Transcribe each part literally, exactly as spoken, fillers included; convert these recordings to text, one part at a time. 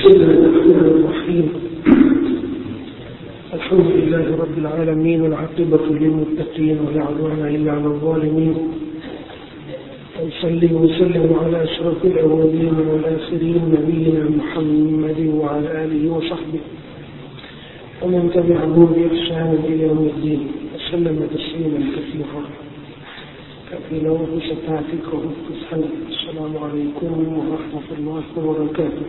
بسم الله الرحمن الرحيم الحمد لله رب العالمين والعاقبة للمتقين ولا عدوان إلا على الظالمين وصلي وسلم على أشرف الأولين والآخرين نبينا محمد وعلى آله وصحبه ومن تبعه بإحسان إلى يوم الدين وسلم تسليما كثيرا كثيرا وبصفاتكم السلام عليكم ورحمة الله وبركاته.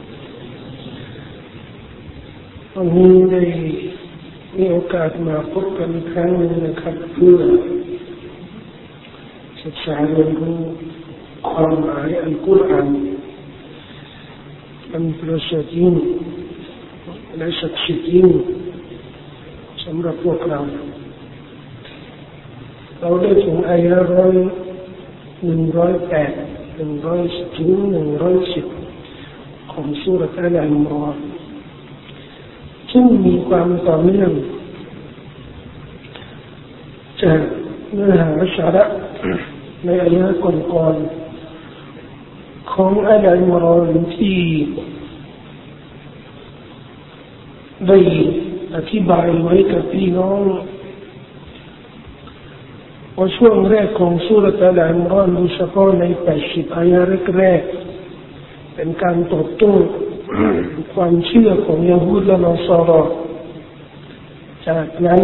วันนี้ได้มีโอกาสมาพบกันอีกครั้งหนึ่งนะครับเพื่อศึกษาเรียนรู้ความหมายอัลกุรอานอันประเสริฐยิ่งและศักดิ์สิทธิ์ยิ่งสำหรับพวกเราเราได้ถึงอายะห์ร้อยหนึ่งร้อยแปดหนึ่งร้อยถึงหนึ่งร้อยสิบของซูเราะห์อัลอิมรอนซึ่งมีความต่อเนื่องจากเนื้อหาสาระในอายะห์ก่อนๆของอัลอิมรอนที่ได้อธิบายไว้กับพี่น้องว่าช่วงแรกของซูเราะห์อัลอิมรอนโดยเฉพาะในแปดสิบอายะห์แรกๆเป็นการตอบโต้ความเชื่อของยิวและนอสารอจากนั้น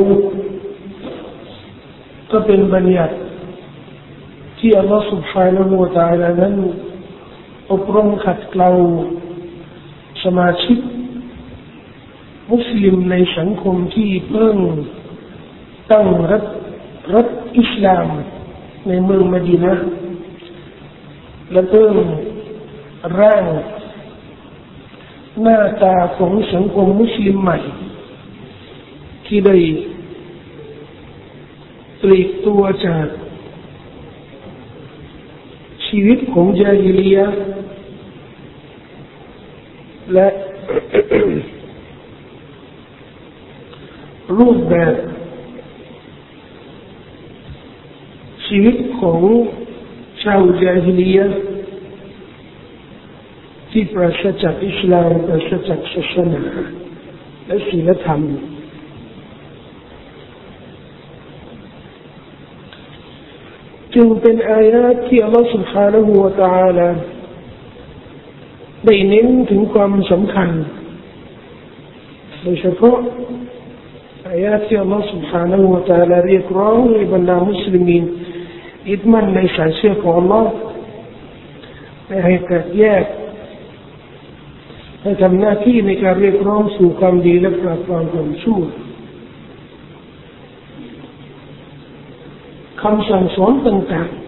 ก็เป็นบัญญัติที่อัลลอฮฺ سبحانه และ تعالى นั้นอบรมขัดเกลาสมาชิกมุสลิมในสังคมที่เพิ่งตั้งรัฐรัฐอิสลามในเมืองมะดีนะห์และเพิ่งร่างหน้าตาของสังคมมุสลิมใหม่ที่ได้ปลีกตัวจากชีวิตของญาฮิลียะห์และ รูปแบบชีวิตของชาวญาฮิลียะห์ที่ปราศจากอิสลามปราศจากศาสนาและศีลธรรมจึงเป็นอายะห์ที่อัลลอฮฺ سبحانه และ تعالى ได้เน้นถึงความสำคัญโดยเฉพาะอายะห์ที่อัลลอฮฺ سبحانه และ تعالى เรียกร้องให้บรรดามุสลิมีนยึดมั่นในสายเชื่อของอัลลอฮฺไม่ให้แตกแยกให้ทำหน้าที่ในการเรียกร้องสู่ความดีและปราบปรามความชั่วคำสั่งสอนต่าง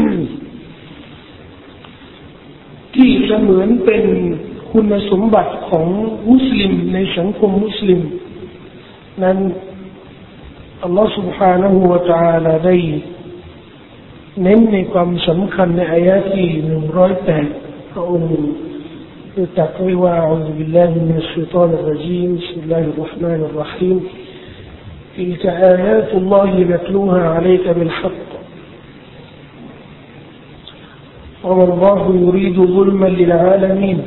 ๆที่เสมือนเป็นคุณสมบัติของมุสลิมในสังคมมุสลิมนั้นอัลลอฮฺ سبحانه และ تعالى ได้เน้นในความสำคัญในอายะห์ที่หนึ่งร้อยแปดพระองค์تقوى أعوذ بالله من الشيطان الرجيم بسم الله الرحمن الرحيم تلك آيات الله نتلوها عليك بالحق وما الله يريد ظلما للعالمين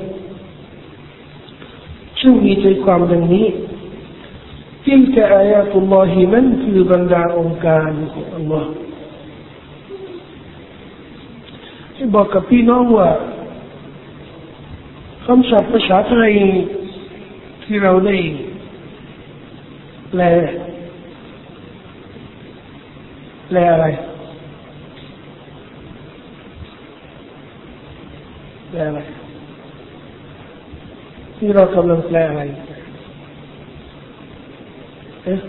ซึ่งมีใจความดังนี้ تلك آيات الله นั้นคือบรรดาองค์การของอัลลอฮ์ที่บอกกับพี่น้องว่าคำศัพท์ภาษาไทยที่เราได้แปลแปลอะไรแปลอะไรที่เรากำลังแปลอะไรเอ๊ะ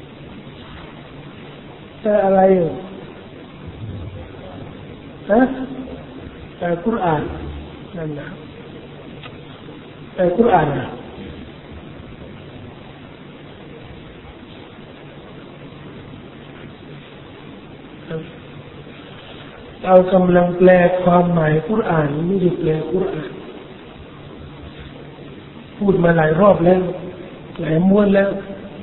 แปลอะไรอยู่ฮะแปลกุรอานนั่นนะแต่กุรอานเรากำลังแปลความหมายกุรอานไม่ได้แปลกุรอานพูดมาหลายรอบแล้วหลายม้วนแล้ว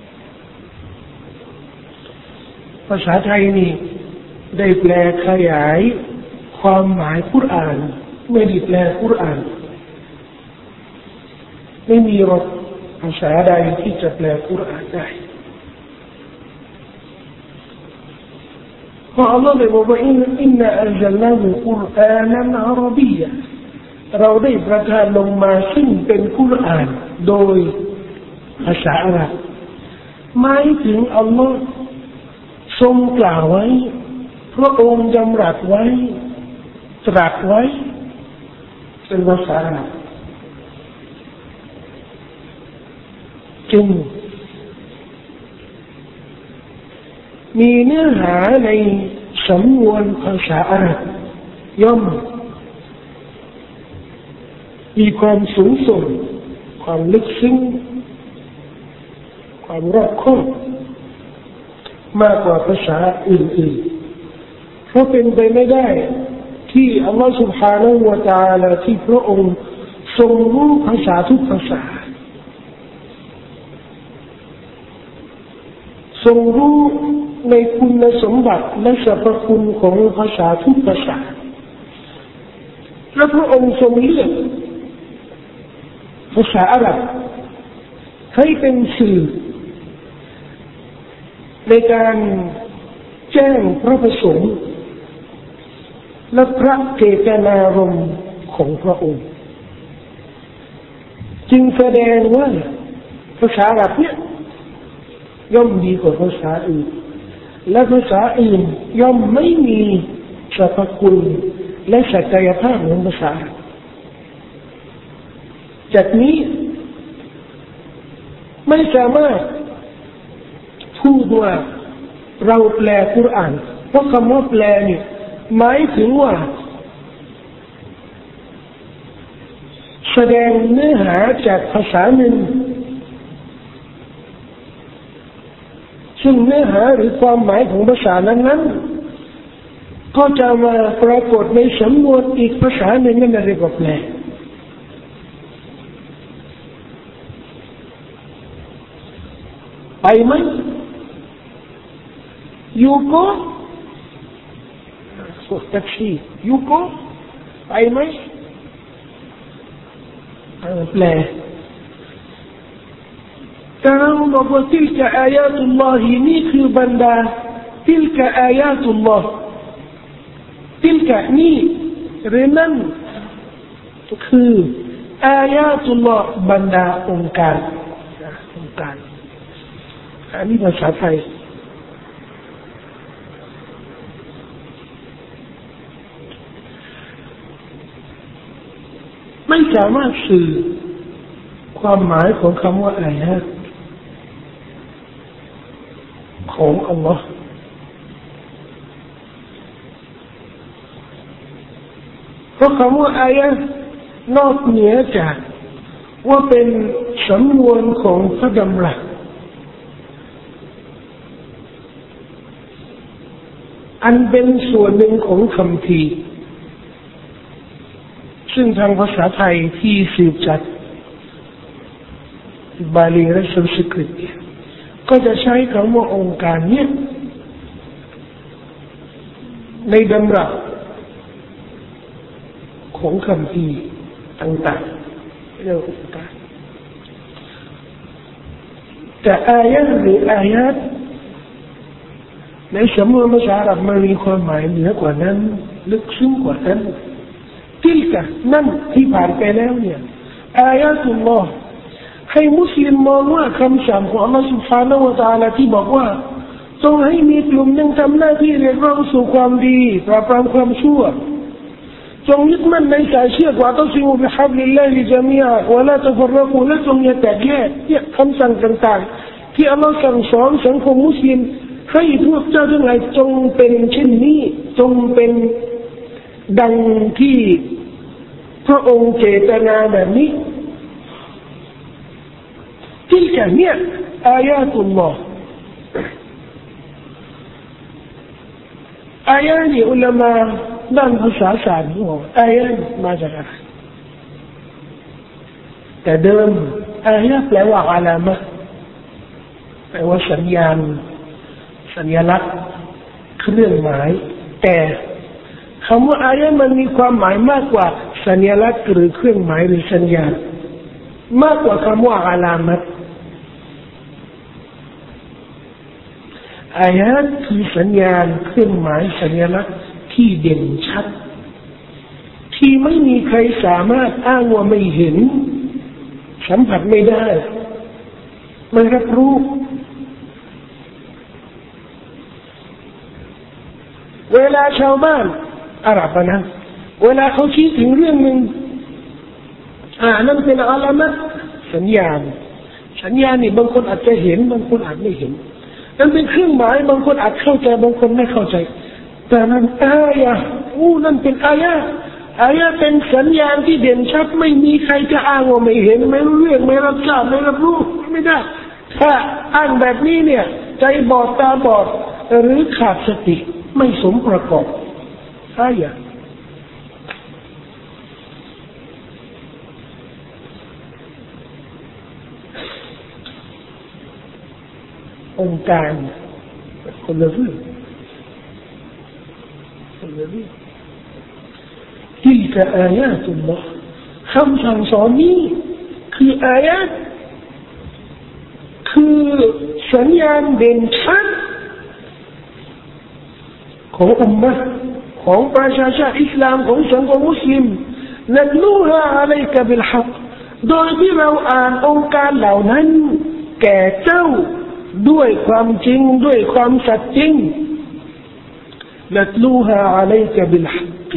ภาษาไทยนี่ได้แปลขยายความหมายกุรอานไม่ได้แปลกุรอานไม่มีหรอกภาษาใดที่จะแปลกุรอานได้เพราะอัลลอฮฺได้บอกว่าอินอินนาอัลจัลนาฮุกุรอานันอาระบียะเราได้ประทานลงมาซึ่งเป็นกุรอานโดยภาษาอาหรับหมายถึงอัลลอฮฺทรงกล่าวไว้พระองค์ดำรัสไว้ตรัสไว้เป็นภาษาอาหรับจึงมีเนื้อหาในสำนวนภาษาอาหรับย่อมมีความสูงส่งความลึกซึ้งความรอบคอบมากกว่าภาษาอื่นๆเพราะเป็นไปไม่ได้ที่อัลลอฮฺ سبحانه และ تعالى ที่พระองค์ทรงรู้ภาษาทุกภาษาทรงรู้ในคุณสมบัติและสรรพคุณของภาษาทุกภาษาและพระองค์ทรงเลือกภาษาอาหรับให้เป็นสื่อในการแจ้งพระประสงค์และพระเจตนารมณ์ของพระองค์จึงแสดงว่าภาษาอาหรับเนี่ยย่อมดีกว่าภาษาอื่นและภาษาอื่นย่อมไม่มีสรรพคุณและศักยภาพของภาษาจากนี้ไม่สามารถพูดว่าเราแปลกุรอานเพราะคำว่าแปลนี่หมายถึงว่าแสดงเนื้อหาจากภาษาหนึ่งซึ่งเนื้อหาหรือความหมายของภาษานั้นๆก็จะมาปรากฏในสำนวนอีกภาษาหนึ่งนั่นเรียกว่าแปลไปไหมยูโกสุดแท็กซี่ยูโกไปไหมแปลแต่เราบอกว่าทิลกะอายาตุลลอฮินี่คือบรรดาทิลกะอายาตุลลอฮ์ทิลกะนี่หรือนั่นคืออายาตุลลอฮ์บรรดาองค์การองค์การอันนี้ภาษาไทยไม่สามารถสื่อความหมายของคำว่าอายะห์ของอัลลอฮ์เพราะคำว่าอายะห์นอกเหนือจากว่าเป็นสำนวนของพระดำรัสอันเป็นส่วนหนึ่งของคำพีซึ่งทางภาษาไทยที่สืบจากบาลีและสันสกฤตก็จะใช้คำว่าองค์การเนี่ยในดำรัสของคำพีต่างๆเรียกว่าองค์การแต่อายะห์หรืออายะห์ในสำนวนภาษาอาหรับมันมีความหมายเหนือกว่านั้นลึกซึ้งกว่านั้นทิลกะนั่นที่ผ่านไปแล้วเนี่ยอายะตุลลอฮ์ให้มุสลิมมองว่าคำสั่งของอัลลอฮฺ سبحانه และ تعالى ที่บอกว่าจงให้มีกลุ่มหนึ่งทำหน้าที่เรียกร้องสู่ความดีปราบปรามความชั่วจงยึดมั่นในสายเชือกว่าต้องซิมูบิฮับลิลลาฮิญะมีอะฮ์วะลาตะฟัรรกูและจงอย่าแตกแยกเนี่ยคำสั่งต่างๆที่อัลลอฮฺสั่งสอนสังคมมุสลิมให้พวกเจ้าทั้งหลายจงเป็นเช่นนี้จงเป็นดังที่พระองค์เจตนาแบบนี้ที่แค่เนี่ยอายาตุลลอฮ์อายานี้อุลามะด้านภาษาศาสตร์บอกอายามาจากอะไรแต่เดิมอายาแปลว่าอะลามะแปลว่าสัญญาณสัญลักษณ์เครื่องหมายแต่คำว่าอายะมันมีความหมายมากกว่าสัญลักษณ์หรือเครื่องหมายหรือสัญญาณมากกว่าคำว่าอาลามัตอายะห์คือสัญญาณเครื่องหมายสัญลักษณ์ที่เด่นชัดที่ไม่มีใครสามารถอ้างว่าไม่เห็นสัมผัสไม่ได้ไม่รับรู้เวลาชาวบ้านอาหรับนะเวลาเขาคิดถึงเรื่องหนึ่งอ่านั่นเป็นอาลามัตสัญญาณสัญญาณนี่บางคนอาจจะเห็นบางคนอาจไม่เห็นนั่นเป็นเครื่องหมายบางคนอาจเข้าใจบางคนไม่เข้าใจแต่นั่นอายะอู้นั่นเป็นอายะอายะเป็นสัญญาณที่เด่นชัดไม่มีใครจะอ้างว่าไม่เห็นไม่รู้เรื่องไม่รับทราบไม่รับรู้ไม่ได้ถ้าอ้างแบบนี้เนี่ยใจบอดตาบอดหรือขาดสติไม่สมประกอบอายะองค์การคนละเรื่องคนละเรื่องที่จะอายะตุลลอฮ์คำสั่งสอนนี้คืออายะคือสัญญาณเด่นชัดของอุมมะห์ของประชาชาติอิสลามของสังคมมุสลิมนัตลูฮาอะลัยกะบิลฮักโดยที่เราอ่านองค์การเหล่านั้นแก่เจ้าด้วยความจริงด้วยความสัตย์จริงนัตลูฮาอะลัยกะบิลฮัก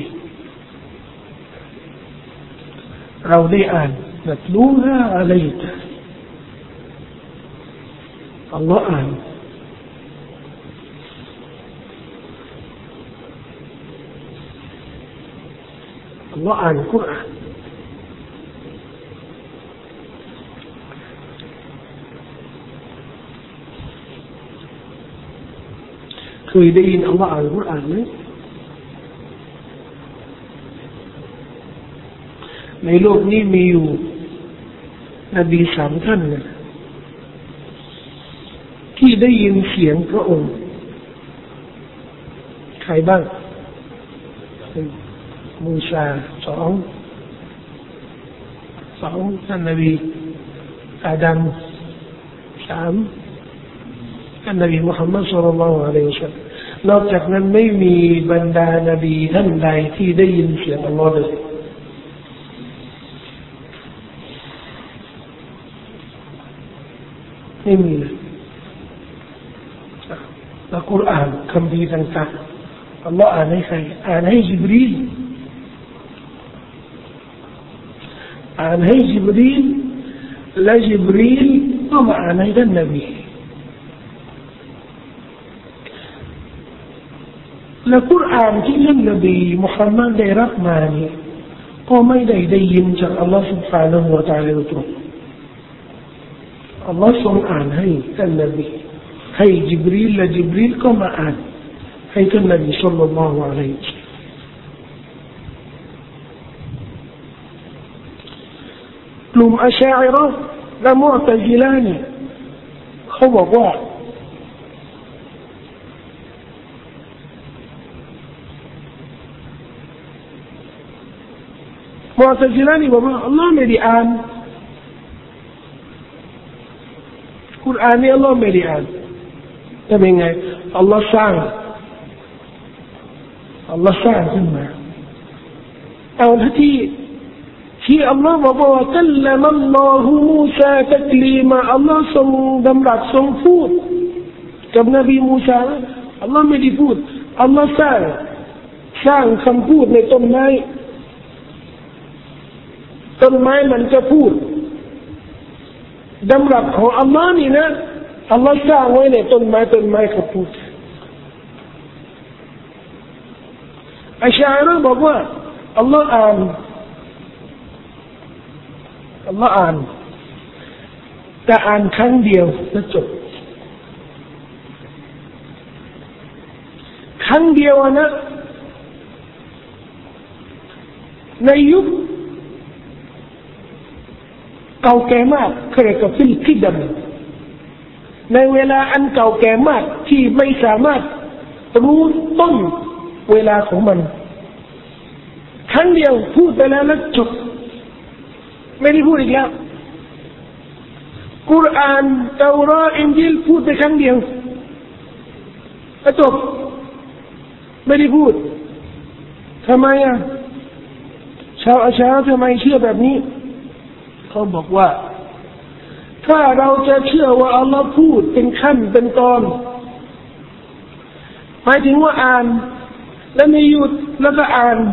เราได้อ่านนัตลูฮาอะลัยกะอัลลอฮ์อ่านอัลลอฮ์อ่านกุรอานเคยได้ยินอัลลอฮ์อ่านกุรอานไหมในโลกนี้มีอยู่นบีสามท่านนะที่ได้ยินเสียงพระองค์ใครบ้างมูซาสองสองท่านนบีอาดัมสามท่านนบีมุฮัมมัดศ็อลลัลลอฮุอะลัยฮิวะซัลลัมนอกจากนั้นไม่มีบรรดานบีท่านใดที่ได้ยินเสียงอัลลอฮ์เลยไม่มีเลยแล้วกุรอานคำพีต่างๆอัลลอฮ์อ่านให้ใครอ่านให้ญิบรีลอ่านให้ญิบรีลและญิบรีลก็มาอ่านให้ท่านนบีและกุรอานที่ท่านนบีมุฮัมมัดได้รับมาเนี่ยก็ไม่ได้ได้ยินจากอัลลอฮ์ سبحانه และ تعالى ตรงอัลลอฮ์ทรงอ่านให้ท่านนบีให้ญิบรีลและญิบรีลก็มาอ่านให้ท่านนบีศ็อลลัลลอฮุอะลัยฮิวะซัลลัมกลุ่มอัชอะอิเราะห์และมุอ์ตะซิละห์เนี่ยเขาบอกว่ามุอ์ตะซิละห์นี่บอกว่าอัลลอฮ์ไม่ได้อ่านกุรอานนี่อัลลอฮ์ไม่ได้อ่านแต่เป็นไงอัลลอฮ์สร้างอัลลอฮ์สร้างขึ้นมาเอาที่ที่อัลลอฮ์บอกว่ากัลลัมัลลอฮุมูซาตักลีมาอัลลอฮ์ทรงดำรัสทรงพูดกับนบีมูซาอัลลอฮ์ไม่ได้พูดอัลลอฮ์สร้างสร้างคำพูดในต้นไม้ต้นไม้มันจะพูดดำรัสของอัลลอฮ์นี่นะอัลลอฮ์สร้างไว้ในต้นไม้ต้นไม้เขาพูดอัชอะอิเราะห์บอกว่าอัลลอฮ์อ่านอัลลอฮ์อ่านแต่อ่านครั้งเดียวแล้วจบครั้งเดียวนะในยุคเก่าแก่มากเขาเรียกว่าฟิลกิดัมในเวลาอันเก่าแก่มากที่ไม่สามารถรู้ต้นเวลาของมันครั้งเดียวพูดไปแล้วแล้วจบไม่ได้พูดอีกแล้วกุรอานเตารออินญิลพูดไปครั้งเดียวจบไม่ได้พูดทำไมอ่ะชาวอัชอะรีทำไมเชื่อแบบนี้เขาบอกว่าถ้าเราจะเชื่อว่าอัลลอฮ์พูดเป็นขั้นเป็นตอนหมายถึงว่าอ่านแล้วไม่หยุดแล้วก็อ่าน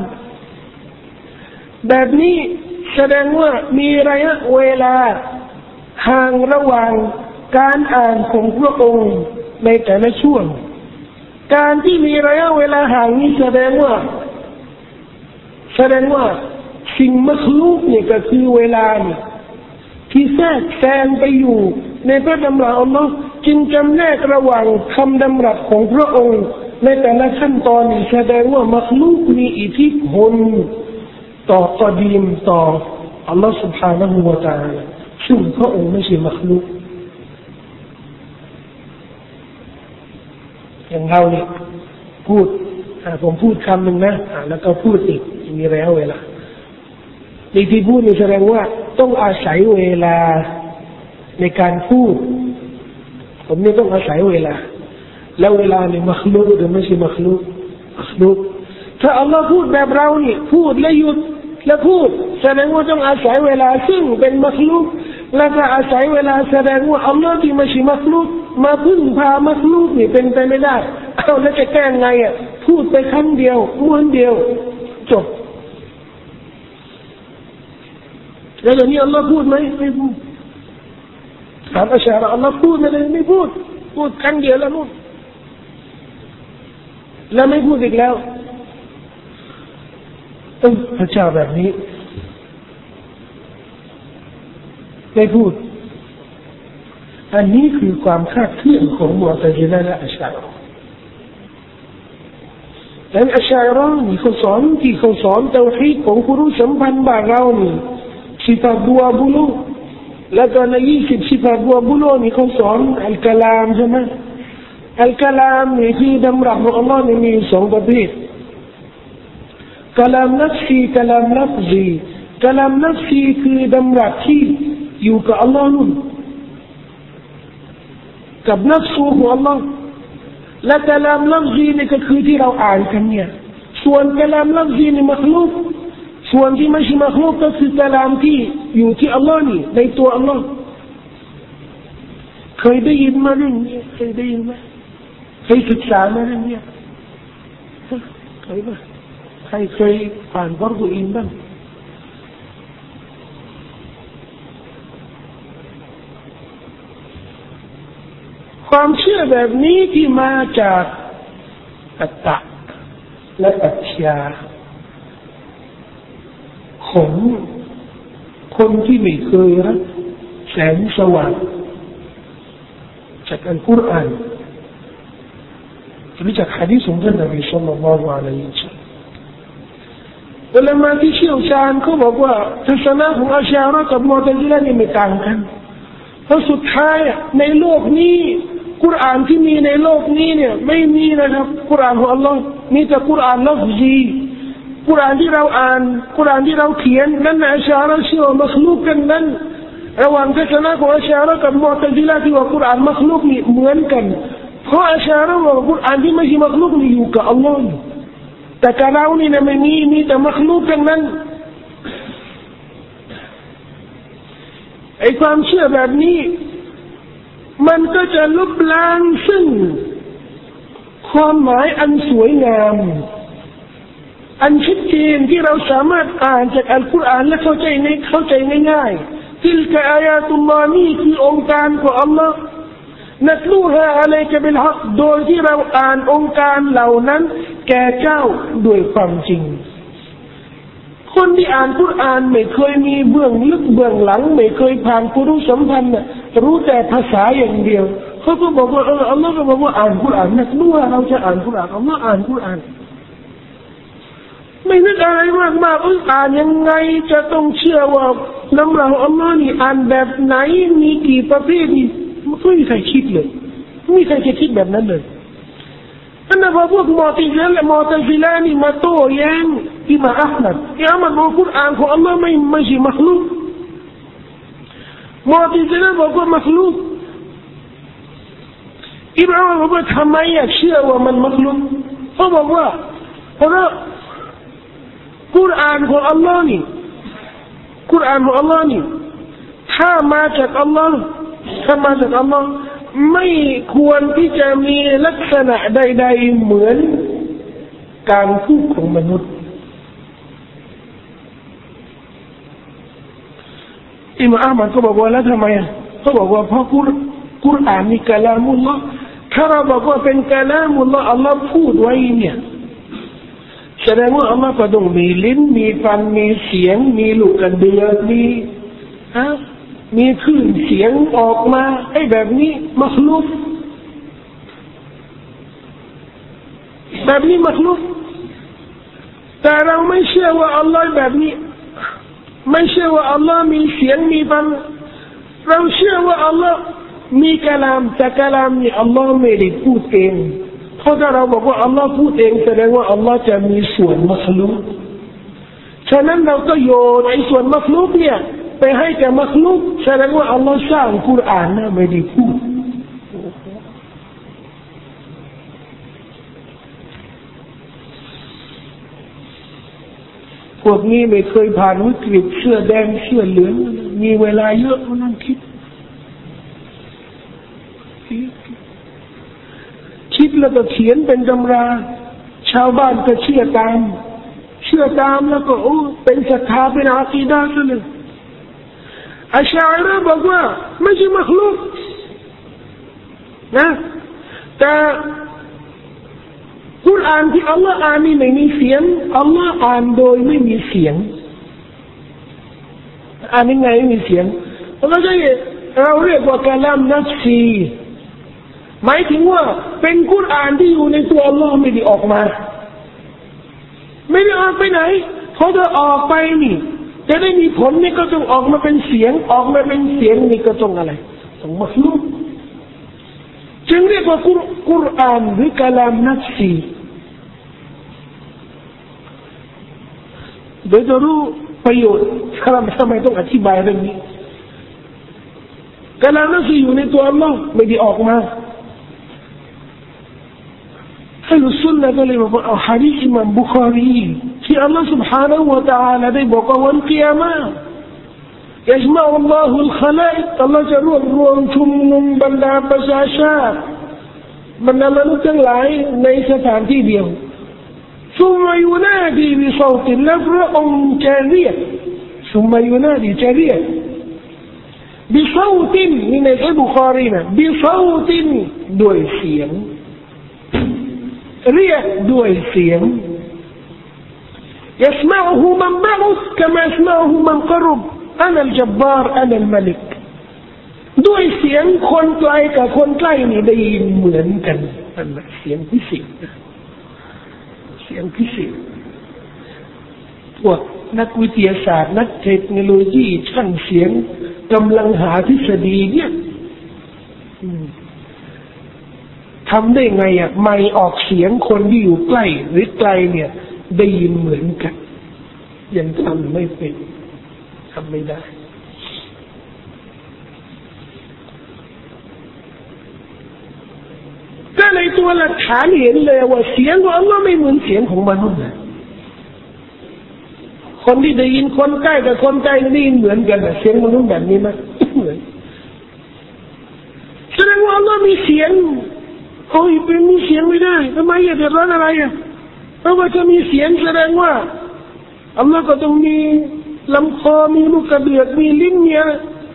แบบนี้แสดงว่ามีระยะเวลาห่างระหว่างการอ่านของพระองค์ในแต่ละช่วงการที่มีระยะเวลาห่างนี้แสดงว่าแสดงว่าสิ่งมัคลูกเนี่ยก็คือเวลาเนี่ยที่แทรกแซงไปอยู่ในพระดำรัสอัลลอฮ์จึงจำแนกระหว่างคำดำรัสของพระองค์ในแต่ละขั้นตอนนี้แสดงว่ามัคลูกมีอิทธิพลต่อกอดีมต่ออัลลอฮ์ سبحانه และ تعالى ซึ่งพระองค์ไม่ใช่มัคลูกอย่างเราเนี่ยพูดผมพูดคำหนึ่งนะแล้วก็พูดอีกมีระยะเวลาในที่พูดนี่แสดงว่าต้องอาศัยเวลาในการพูดผมนี่ต้องอาศัยเวลาแล้วเวลาเนี่ยมัคลูกหรือไม่ใช่มัคลูกมัคลูกถ้าอัลลอฮ์พูดแบบเรานี่พูดแล้วหยุดแล้วพูดแสดงว่าต้องอาศัยเวลาซึ่งเป็นมัคลูกแล้วก็อาศัยเวลาแสดงว่าอัลลอฮ์ที่ไม่ใช่มัคลูกมาพึ่งพามัคลูกนี่เป็นไปไม่ได้เอาแล้วจะแก้ไงอ่ะพูดไปครั้งเดียวม้วนเดียวจบแล้วเดี๋ยวนี้อัลลอฮ์พูดไหมไม่พูดถามอัชอะรีอัลลอฮ์พูดไหมไม่พูดพูดครั้งเดียวแล้วนู่นแล้วไม่พูดอีกแล้วเออพระเจ้าแบบนี้ไม่พูดอันนี้คือความคาดเคลื่อนของมุอ์ตะซิละห์และอัชอะรีและอัชอะรีนี่เขาสอนที่เขาสอนเตาฮีดของผู้รู้สัมพันธ์บ้านเรานี่สิฟาตดัวบุลูแล้วก็ในยี่สิบสิฟาตดัวบุลูนี่เขาสอนอัลกะลามใช่ไหมอัลกะลามนี่ที่ดำรัสของอัลลอฮ์นี่มีสองประเภทกะลามนัฟซีกะลามลัฟซีกะลามนัฟซีคือดำรัสที่อยู่กับอัลลอฮ์นู่นกับนัฟซูของอัลลอฮ์และกะลามลัฟซีนี่ก็คือที่เราอ่านกันเนี่ยส่วนกะลามลัฟซีนี่มัคลูกส่วนที่ไม่ใช่มัคลูกก็คือกะลามที่อยู่ที่อัลลอฮ์นี่ในตัวอัลลอฮ์เคยได้ยินมาเรื่องนี้เคยได้ยินไหมเคยศึกษามาเรื่องนี้เคยไหมใครเคยผ่านฟัรดุอินบ้างความเชื่อแบบนี้ที่มาจากอัตตะและปรัชญาของคนที่ไม่เคยรับแสงสว่างจากอัลกุรอานหรือจากหะดีษของท่านนบีศ็อลลัลลอฮุอะลัยฮิวะซัลลัมอุลามะที่เชี่ยวชาญเขาบอกว่าทัศนะของอัชอะรีกับมุอ์ตะซิละห์นี่ไม่ต่างกันเพราะสุดท้ายในโลกนี้กุรอานที่มีในโลกนี้เนี่ยไม่มีนะครับกุรอานของอัลลอฮ์มีแต่กุรอานลัฟซีกุรอานที่เราอ่านกุรอานที่เราเขียนนั้นอัชอะรีเชื่อว่ามัคลูกกันนั้นระหว่างทัศนะของอัชอะรีกับมุอ์ตะซิละห์ที่ว่ากุรอานมัคลูกนี่เหมือนกันเพราะอัชอะรีว่ากุรอานที่ไม่ใช่มัคลูกนี่อยู่กับอัลลอฮ์แต่กับเรานี่นะไม่มีมีแต่มัคลูกกันนั้นไอ้ความเชื่อแบบนี้มันก็จะลบล้างซึ่งความหมายอันสวยงามอันชัดเจนที่เราสามารถอ่านจากอัลกุรอานและเข้าใจในเข้าใจง่ายๆทิลกะอายาตุลลอฮ์นี่คือองค์การของอัลลอฮ์นัตลูฮาอะลัยกะบิลฮักโดยที่เราอ่านองค์การเหล่านั้นแก่เจ้าด้วยความจริงคนที่อ่านกุรอานไม่เคยมีเบื้องลึกเบื้องหลังไม่เคยผ่านผู้รู้สัมพันธ์น่ะรู้แต่ภาษาอย่างเดียวเขาก็บอกว่าเอออัลลอฮ์ก็บอกว่าอ่านกุรอานนักรู้ว่าเราจะอ่านกุรอานอัลลอฮ์อ่านกุรอานไม่นึกอะไรมากมากอ่านยังไงจะต้องเชื่อว่าน้ำเราอัลลอฮ์นี่อ่านแบบไหนมีกี่ประเภทนี่ไม่มีใครคิดเลยไม่มีใครจะคิดแบบนั้นเลยอันนั้นพอพวกมุอ์ตะซิละห์และมุอ์ตะซิละห์นี่มาโต้แย้งอิหม่ามอัห์มัดอิหม่ามอัห์มัดบอกกุรอานของอัลลอฮ์ไม่ไม่ใช่มัคลูกมอติซิละบอกว่ามักลุกอิบราฮิมบอกว่าทำไมอยากเชื่อว่ามันมักลุกเขาบอกว่าเพราะกุรอานของอัลลอฮ์นี่กุรอานของอัลลอฮ์นี่ถ้ามาจากอัลลอฮ์ถ้ามาจากอัลลอฮ์ไม่ควรที่จะมีลักษณะใดๆเหมือนการพูดของมนุษย์อิมามอะห์มัดก็บอกว่าแล้วทำไมอ่ะเขาบอกว่าเพราะกุรกุรอานนี่กะลามุลลอฮ์ถ้าเราบอกว่าเป็นกะลามุลลอฮ์อัลลอฮ์พูดไว้เนี่ยแสดงว่าอัลลอฮ์ก็ต้องมีลิ้นมีฟันมีเสียงมีลูกกระเดือกมีฮะมีคลื่นเสียงออกมาไอ้แบบนี้มักลุกแบบนี้มักลุกแต่เราไม่เชื่อว่าอัลลอฮ์แบบนี้ไม่เชื่อว่าอัลลอฮ์มีเสียงมีฟันเราเชื่อว่าอัลลอฮ์มีกะลามแต่กะลามนี่อัลลอฮ์ไม่ได้พูดเองเพราะถ้าเราบอกว่าอัลลอฮ์พูดเองแสดงว่าอัลลอฮ์จะมีส่วนมักลุกฉะนั้นเราก็โยนไอ้ส่วนมักลุกเนี่ยไปให้แก่มักลุกแสดงว่าอัลลอฮ์สร้างกุรอานนะไม่ได้พูดพวกนี้ไม่เคยผ่านวิกฤตเสื้อแดงเสื้อเหลืองมีเวลาเยอะมานั่งคิดคิดแล้วก็เขียนเป็นตำราชาวบ้านก็เชื่อตามเชื่อตามแล้วก็โอ้เป็นศรัทธาเป็นอากีดะห์ซะเลยอัชอะรีบอกว่าไม่ใช่มักลุกนะแต่กุรอานที่อัลลอฮ์อ่านนี่ไม่มีเสียงอัลลอฮ์อ่านโดยไม่มีเสียงอ่านยังไงไม่มีเสียงเราจะเราเรียกว่ากะลามนัฟซีหมายถึงว่าเป็นกุรอานที่อยู่ในตัวอัลลอฮ์ไม่ได้ออกมาไม่ได้ออกไปไหนเพราะถ้าออกไปนี่จะได้มีผลนี่ก็ต้องออกมาเป็นเสียงออกมาเป็นเสียงนี่ก็ต้องอะไรต้องมักลุกจึงเรียกว่ากุรอานหรือกะลามนัฟซีโดยจะรู้ประโยชน์ทำไมต้องอธิบายเรื่องนี้กะลามนัฟซีอยู่ในตัวอัลลอฮ์ไม่ได้ออกมาให้ลุซุนนะก็เลยบอกว่าเอาหะดีษอิหม่ามบุคอรีที่อัลลอฮ์ سبحانه และ تعالى ได้บอกว่าวันกิยามะฮ์يجمع الله الخلائق อัลลอฮ์จะรวบรวมชุมนุมบรรดาประชาชาติบรรดามนุษย์ทั้งหลายในสถานที่เดียวثم ينادي بصوت และพระองค์จะเรียก ثم ينادي จะเรียก بصوت นี่ในอัลบุคอรีนะ بصوت ด้วยเสียงเรียกด้วยเสียง يسمعه من بعث كما يسمعه من قرب أنا الجبار أنا الملك ด้วยเสียงคนไกลกับคนใกล้นี่ได้ยินเหมือนกันนั่นแหละเสียงพิเศษเสียงพิเศษพวกนักวิทยาศาสตร์นักเทคโนโลยีช่างเสียงกำลังหาทฤษฎีเนี่ยทำได้ไงอ่ะไม่ออกเสียงคนที่อยู่ใกล้หรือไกลเนี่ยได้ยินเหมือนกันยังทำไม่เป็นทำไม่ได้ก็ในตัวหลักฐานเห็นเลยว่าเสียงของอัลลอฮ์ไม่เหมือนเสียงของมนุษย์นะคนที่ได้ยินคนใกล้กับคนใกล้ได้ยินเหมือนกันนะเสียงมนุษย์แบบนี้มั้ยเหมือนแสดงว่าอัลลอฮ์มีเสียงโอ้ยเป็นมีเสียงไม่ได้ทำไมอย่าเดือดร้อนอะไรอ่ะเพราะว่าจะมีเสียงแสดงว่าอัลลอฮ์ก็ต้องมีลำคอมีลูกกระเดือกมีลิ้นเนี่ย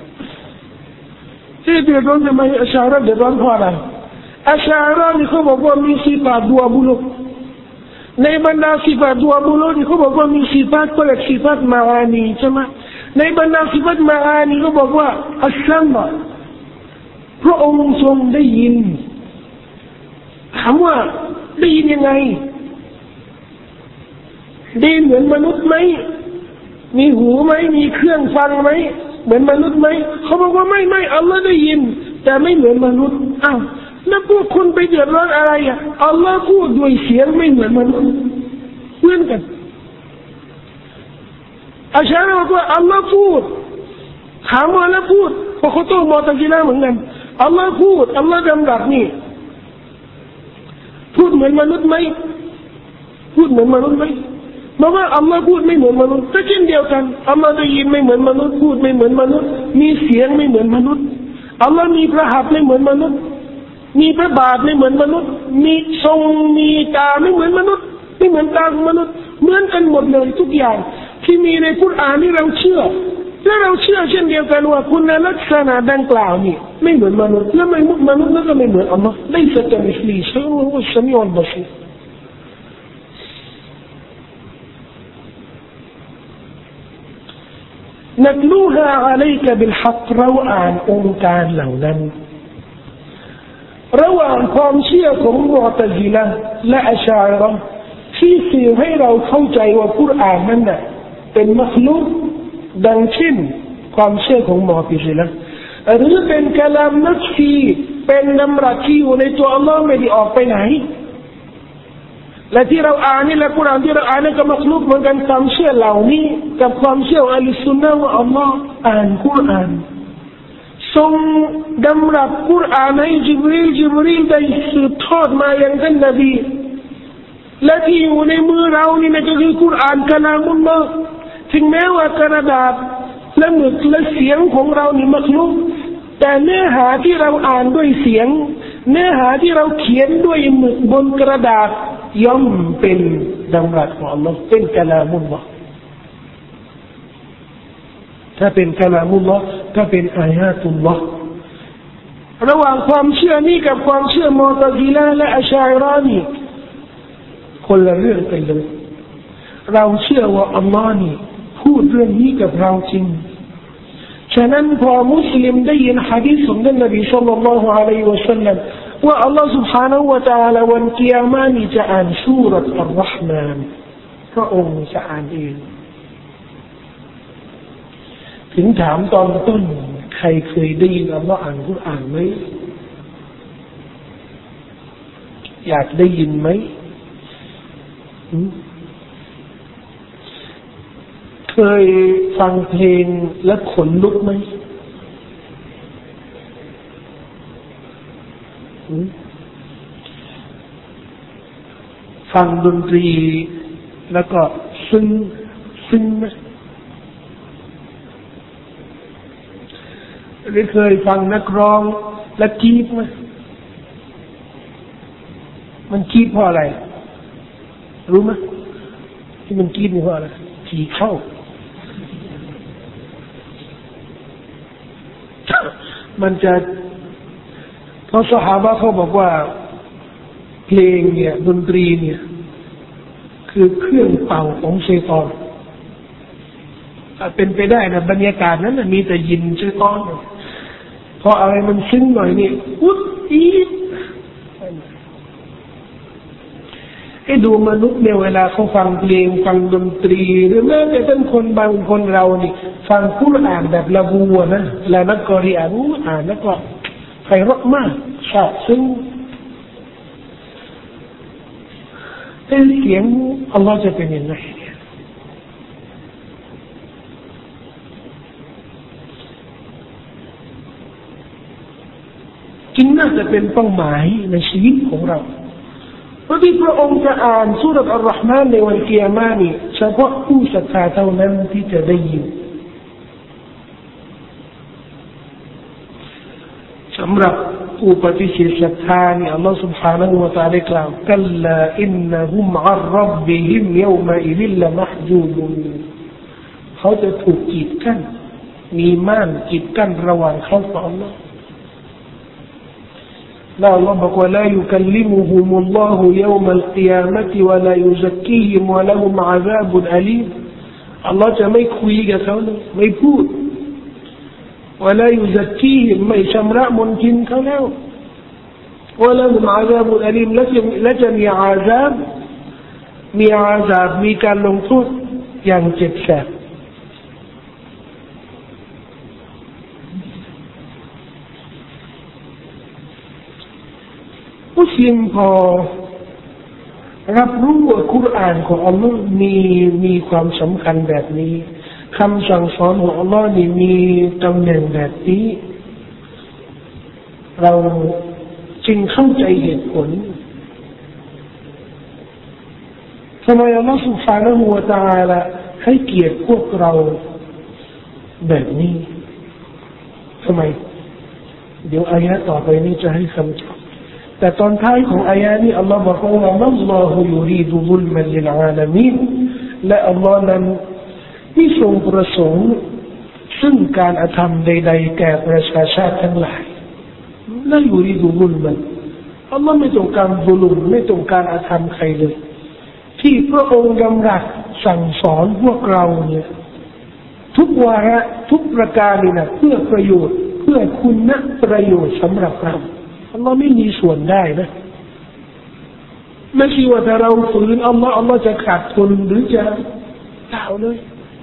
ที่เดือดร้อนทำไมอัชอะรีเดือดร้อนเพราะอะไรอัชอะรีนี่เขาบอกว่ามีสิฟาตดัวบุลุกในบรรดาสิฟาตดัวบุลุกนี่เขาบอกว่ามีสิฟาตก็เรียกสิฟาตมาอานีใช่ไหมในบรรดาสิฟาตมาอานีเขาบอกว่าอัสซัมะพระองค์ทรงได้ยินถามว่าได้ยินยังไงได้ยินเหมือนมนุษย์ไหมมีหูไหมมีเครื่องฟังไหมเหมือนมนุษย์ไหมเขาบอกว่าไม่ไม่อัลลอฮ์ได้ยินแต่ไม่เหมือนมนุษย์อ้าวแล้วพวกคุณไปเดือดร้อนอะไรอ่ะอัลลอฮ์พูดด้วยเสียงไม่เหมือนมนุษย์เหมือนกันอาชารีบอกว่าอัลลอฮ์พูดถามว่าแล้วพูดเพราะเขาต้องมอตะกิละเหมือนกันอัลลอฮ์พูดอัลลอฮ์ดำรัสนี่พูดเหมือนมนุษย์ไหมพูดเหมือนมนุษย์ไหมเพราะว่าอัลลอฮ์พูดไม่เหมือนมนุษย์ก็เช่นเดียวกันอัลลอฮ์ได้ยินไม่เหมือนมนุษย์พูดไม่เหมือนมนุษย์มีเสียงไม่เหมือนมนุษย์อัลลอฮ์มีพระหัตถ์ไม่เหมือนมนุษย์มีพระบาทไม่เหมือนมนุษย์มีทรงมีตาไม่เหมือนมนุษย์ไม่เหมือนตาของมนุษย์เหมือนกันหมดเลยทุกอย่างที่มีในกุรอานนี่เราเชื่อและเราเชื่อเช่นเดียวกันว่าคุณลักษณะดังกล่าวนี่ไม่เหมือนมนุษย์และไม่มนุษย์นั่นก็ไม่เหมือนอัลลอฮ์ได้สัจมิสลีซึ่งว่าสมิอัลบาซีรنتلوها عليك بالحق เราอ่านองค์การเหล่านั้นระหว่างความเชื่อของมุอ์ตะซิละห์และอัชอะอิเราะห์ที่สื่อให้เราเข้าใจว่ากุรอานนั้นน่ะเป็นมัคลุกดังเช่นความเชื่อของมุอ์ตะซิละห์หรือเป็นกะลามนัฟซีเป็นดำรัสที่อยู่ในตัวอัลเลาะห์ไม่ได้ออกไปไหนและที่เราอ่านนี่แหละกุรอานที่เราอ่านนี่ก็มักลุกเหมือนกันความเชื่อเหล่านี้กับความเชื่ออัลซุนนะฮ์ว่าอัลลอฮ์อ่านกุรอานทรงดำรัสกุรอานให้จิบรีลจิบรีลได้สืบทอดมาอย่างท่านนบีและที่อยู่ในมือเรานี่นะก็คือกุรอานกะลามุลลอฮ์ถึงแม้ว่ากระดาษและหมึกและเสียงของเรานี่มักลุกแต่เนื้อหาที่เราอ่านด้วยเสียงเนื้อหาที่เราเขียนด้วยหมึกบนกระดาษย่อมเป็นดำรัสของอัลลอฮ์เป็นกะลามุลลอฮ์ถ้าเป็นกะลามุลลอฮ์ถ้าเป็นอายาตุลลอฮ์ระหว่างความเชื่อนี้กับความเชื่อมุอ์ตะซิละห์และอัชอะอิเราะห์นี่คนละเรื่องกันเลยเราเชื่อว่าอัลลอฮ์นี่พูดเรื่องนี้กับเราจริงฉะนั้นพอมุสลิมได้ยินหะดีษของท่านนบีศ็อลลัลลอฮุอะลัยฮิวะซัลลัมว่าอัลลอฮฺ سبحانه และ تعالى วันกิยามะห์นี้จะอ่านซูเราะห์อัลเราะห์มานพระองค์จะอ่านเองถึงถามตอนต้นใครเคยได้ยินอัลลอฮฺอ่านกุรอานไหมอยากได้ยินไหมเคยฟังเพลงและขนลุกไหมฟังดนตรีแล้วก็ซึ้งซึ้งไหมหรือเคยฟังนักร้องและกรี๊ดไหมมันกรี๊ดเพราะอะไรรู้ไหมที่มันกรี๊ดเพราะอะไรผีเข้ามันจะเพราะซอฮาบะห์เขาบอกว่าเพลงเนี่ยดนตรีเนี่ยคือเครื่องเป่าของชัยฏอนเป็นไปได้นะบรรยากาศนั้นนะมีแต่ยินชัยฏอนพออะไรมันซึ้งหน่อยนี่อุ๊ดอีดให้ดูมนุษย์เนี่ยเวลาเขาฟังเพลงฟังดนตรีหรือแม้แต่ท่านคนบางคนเรานี่ฟังกุรอานแบบละบัวนะแล้วนักกอริอ่านอ่านแล้วก็ไพเราะมากซาบซึ้งเป็นเสียงอัลลอฮ์จะเป็นยังไงจึงน่าจะเป็นเป้าหมายในชีวิตของเราเพราะที่พระองค์จะอ่านซูเราะห์อัลเราะห์มานในวันกิยามะห์นี้เฉพาะผู้ศรัทธาเท่านั้นที่จะได้ยินสำหรับผู้ปฏิเสธศรัทธานี่อัลลอฮฺ سبحانه และ تعالى กล่าวกัลลาอินนะฮุมอัลร็อบบิฮิมยอมะอิซิลละมะฮญูบุนเขาจะถูกกีดกั้นมีม่านกีดกั้นระหว่างเขากับอัลลอฮฺแล้วอัลลอฮฺบอกว่าลายุคัลลิมุฮุมุลลอฮุยอมัลกิยามะฮ์วะลายุซักกีฮิมวะละฮุมอะซาบุนอะลีมอัลลอฮฺจะไม่คุยกับเขาเลยไม่พูดولا يزكيهم ไม่ชำระมนทินเขาแล้ว ولهم عذاب أليم และจะมีอาซาบมีอาซาบมีการลงโทษอย่างเจ็บแสบมุสลิมพอรับรู้ว่ากุรอานของอัลลอฮ์มีมีความสำคัญแบบนี้คำสั่งสอนของอัลลอฮ์นี่มีตำแหน่งแบบนี้เราจึงเข้าใจเหตุผลทำไมอัลลอฮ์ سبحانه และ تعالى ให้เกียรติพวกเราแบบนี้ทำไมเดี๋ยวอายะต่อไปนี้จะให้คำตอบแต่ตอนท้ายของอายะนี้อัลลอฮ์บอกว่ามัลลอฮุยูรีดุซุลมันลิลอาลามีนและอัลลอฮ์นั้นไม่ทรงประสงค์ซึ่งการอธรรมใดๆแก่ประชาชาติทั้งหลายละยูรีดุซุลมันอัลลอฮ์ไม่ต้องการซุลุมไม่ต้องการอธรรมใครเลยที่พระองค์ดำรัสสั่งสอนพวกเราเนี่ยทุกวาระทุกประการนี่นะเพื่อประโยชน์เพื่อคุณประโยชน์สำหรับเราอัลลอฮ์ไม่มีส่วนได้นะไม่ใช่ว่าถ้าเราฝืนอัลลอฮ์อัลลอฮ์จะขาดทุนหรือจะเปล่าเลย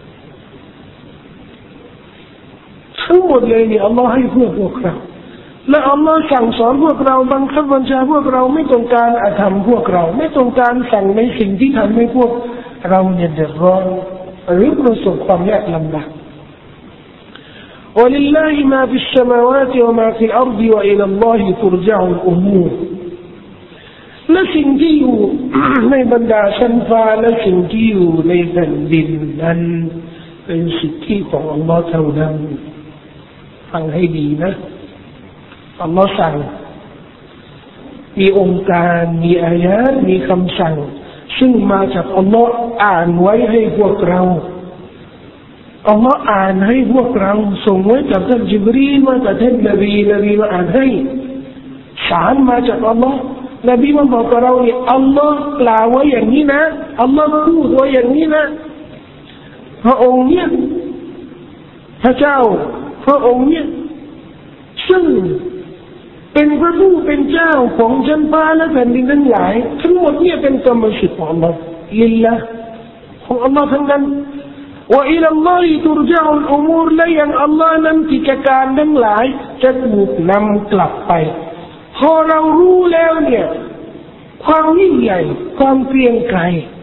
ทั้งหมดเลยเนี่ยอัลลอฮ์ให้เพื่อพวกเราและอัลลอฮ์สั่งสอนพวกเราบังคับบัญชาพวกเราไม่ต้องการอาธรรมพวกเราไม่ต้องการสั่งในสิ่งที่ทำให้พวกเราเนี่ยเดือดร้อนหรือประสบความยากลำบาก ولله ما في السماوات وما في الأرض وإلى الله ترجع الأمور และสิ่งที่อยู่ในบรรดาชั้นฟ้าและสิ่งที่อยู่ในแผ่นดินนั้นเป็นสิทธิของอัลลอฮ์เท่านั้นฟังให้ดีนะอัลลอฮ์สั่งมีองค์การมีอายะห์มีคำสั่งซึ่งมาจากอัลลอฮ์อ่านไว้ให้พวกเราอัลลอฮ์อ่านให้พวกเราส่งไว้กับท่านจิบรีลมาจากท่านนบีนบีมาอ่านให้สารมาจากอัลลอฮ์นบีมาบอกกับเราเนี่ยอัลลอฮ์กล่าวไว้อย่างนี้นะอัลลอฮ์พูดไว้อย่างนี้นะพระองค์เนี่ยพระเจ้าพระองค์เนี่ยซึ่งเป็นพระผู้เป็นเจ้าของชั้นฟ้าและแผ่นดินทั้งหลายทั้งหมดเนี่ยเป็นกรรมสิทธิ์ของอัลลอฮ์ลิลละของอัลลอฮ์ทั้งนั้นว่าอิลลัลลอฮิตุรญะอุลอุมูรและยังอัลลอฮ์นั้นกิจการทั้งหลายจะถูกนำกลับไปพอเรารู้แล้วเนี่ยความยิ่งใหญ่ความเกรียงไกร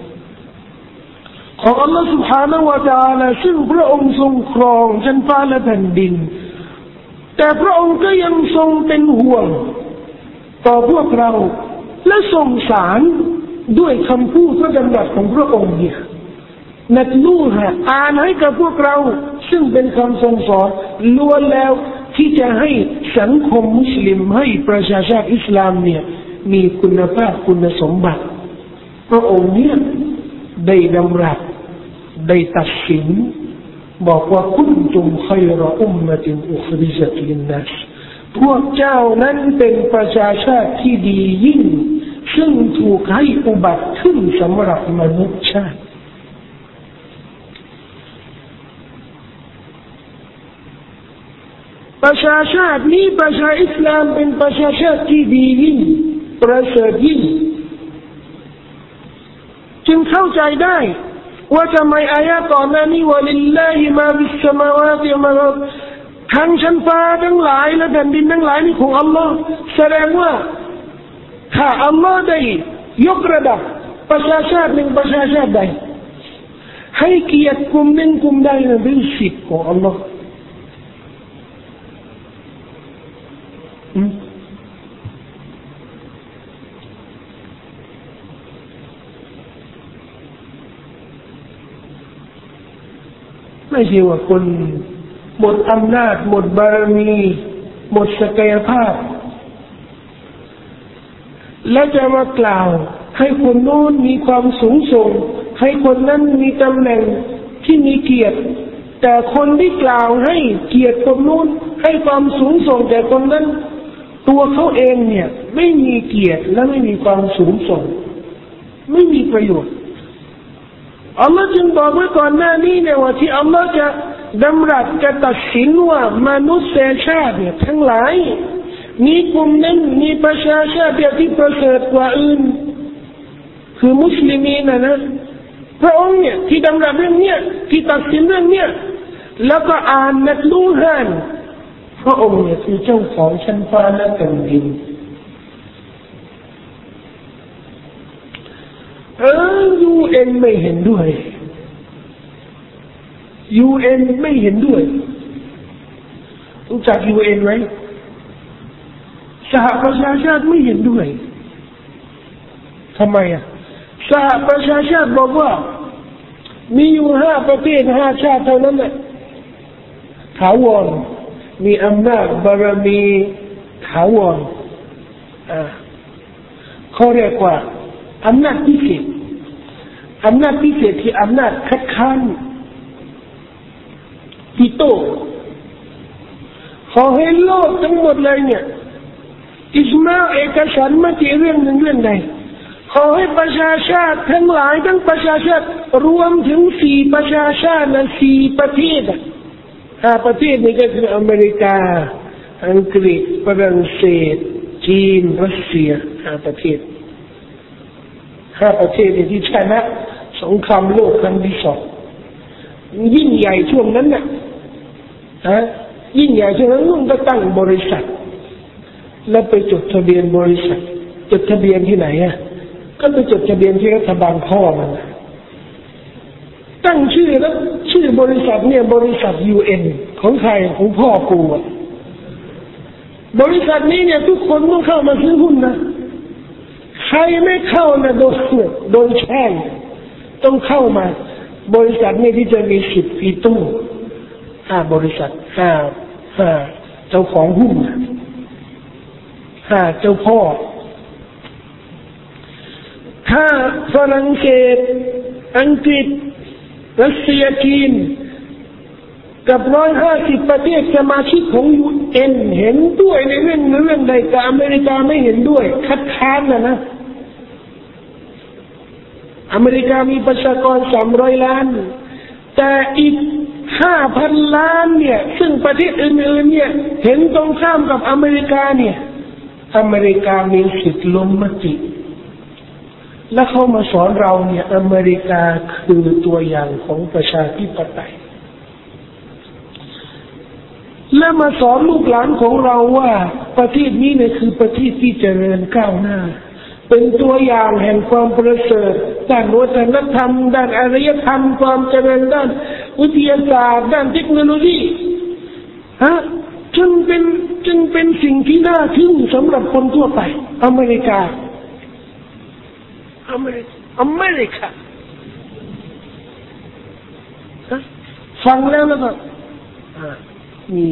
ของอัลลอฮ์ سبحانه และ تعالى ซึ่งพระองค์ทรงครองชั้นฟ้าและแผ่นดินแต่พระองค์ก็ยังทรงเป็นห่วงต่อพวกเราและทรงสารด้วยคำพูดพระดำรัสของพระองค์เนี่ยนัดลูฮะอ่านให้กับพวกเราซึ่งเป็นคำทรงสอนล้วนแล้วที่จะให้สังคมมุสลิมให้ประชาชาติอิสลามเนี่ยมีคุณภาพคุณสมบัติพระองค์เนี่ยได้ดำรัสได้ตัดสินบอกว่าคุณจุมขัยรอุมมะตินอุคริจัตลินนัสพวกเจ้านั้นเป็นประชาชาติที่ดียิ่งซึ่งถูกให้อุบัติขึ้นสำหรับมนุษยชาติประชาชาตินี้ประชาอิสลามเป็นประชาชาติที่ดียิ่งประเสริฐยิ่งจึงเข้าใจได้ว่าทำไมอายะก่อนหน้านี้ว่าลิลลาฮิมาฟิสสมาวาติวะมาทั้งชั้นฟ้าทั้งหลายและแผ่นดินทั้งหลายนี่ของอัลลอฮ์แสดงว่าถ้าอัลลอฮ์ได้ยกระดับประชาชาติหนึ่งประชาชาติใดให้เกียรติกลุ่มหนึ่งกลุ่มใดนั้นเป็นสิทธิ์ของอัลลอฮ์ไม่ใช่ว่าคนหมดอำนาจหมดบารมีหมดศักยภาพและจะมากล่าวให้คนโน้นมีความสูงส่งให้คนนั้นมีตำแหน่งที่มีเกียรติแต่คนที่กล่าวให้เกียรติคนโน้นให้ความสูงส่งแต่คนนั้นตัวเขาเองเนี่ยไม่มีเกียรติและไม่มีความสูงส่งไม่มีประโยชน์อัลลอฮ์จึงบอกไว้ก่อนหน้านี้เนี่ยว่าที่อัลลอฮ์จะดำรัสจะตัดสินว่ามนุษยชาติเนี่ยทั้งหลายมีกลุ่มนั้นมีประชาชาติที่ประเสริฐกว่าอื่นคือมุสลิมีนะนะพระองค์เนี่ยที่ดำรัสเรื่องเนี้ยที่ตัดสินเรื่องเนี้ยแล้วก็อ่านนัดลูฮันพระองค์เนี่ยคือเจ้าของชั้นฟ้าและแผ่นดินเออยูเองไม่เห็นด้วยยู เอ็น ไม่เห็นด้วยรู้จัก ยู เอ็น ไหมสหประชาชาติไม่เห็นด้วยทำไมอ่ะสหประชาชาติบอกว่ามีอยู่ห้าประเทศห้าชาติเท่านั้นแหละถาวรมีอำนาจบารมีถาวรอ่าเขาเรียกว่าอำนาจพิเศษอำนาจพิเศษที่อำนาจคัดค้านที่โต้ขอให้โลกทั้งหมดเลยเนี่ยอิจมาเอกฉันท์มติเรื่องหนึ่งเรื่องใดขอให้ประชาชาติทั้งหลายทั้งประชาชาติรวมถึงสี่ประชาชาติและสี่ประเทศห้าประเทศนี้ก็คืออเมริกาอังกฤษฝรั่งเศสจีนรัสเซียห้าประเทศห้าประเทศที่ชนะสงครามโลกครั้งที่สองยิ่งใหญ่ช่วงนั้นน่ะฮะยิ่งใหญ่ช่วงนั้นลุงก็ตั้งบริษัทแล้วไปจดทะเบียนบริษัทจดทะเบียนที่ไหนอ่ะก็ไปจดทะเบียนที่รัฐบาลพ่อมันตั้งชื่อแล้วชื่อบริษัทเนี่ยบริษัท ยู เอ็น ของใครของพ่อกูอ่ะบริษัทนี้เนี่ยทุกคนต้องเข้ามาซื้อหุ้นนะใครไม่เข้านะโดนโดนแช่งต้องเข้ามาบริษัทนี้ที่จะมีสิบปีตู้ห้าบริษัทห้าห้าเจ้าของหุ้นห้าเจ้าพ่อถ้าฝรั่งเศสอังกฤษรัสเซียจีนกับร้อยห้าสิบประเทศสมาชิกของ ยู เอ็น เห็นด้วยในเรื่องเรื่องใดแต่อเมริกาไม่เห็นด้วยคัดค้านนะนะอเมริกามีประชากรสามร้อยล้านแต่อีกห้าพันล้านเนี่ยซึ่งประเทศอื่นๆเนี่ยเห็นตรงข้ามกับอเมริกาเนี่ยอเมริกามีสิทธิ์ลงมติและเขามาสอนเราเนี่ยอเมริกาคือตัวอย่างของประชาธิปไตยและมาสอนลูกหลานของเราว่าประเทศนี้เนี่ยคือประเทศที่เจริญก้าวหน้าเป็นตัวอย่างแห่งความประเสริฐด้านวัฒนธรรมด้านอารยธรรมความเจริญด้านวิทยาศาสตร์ด้านเทคโนโลยีฮะจึงเป็นจึงเป็นสิ่งที่น่าทึ่งสำหรับคนทั่วไปอเมริกาอเมริกาอเมริกาฟังแล้วแล้วก็มี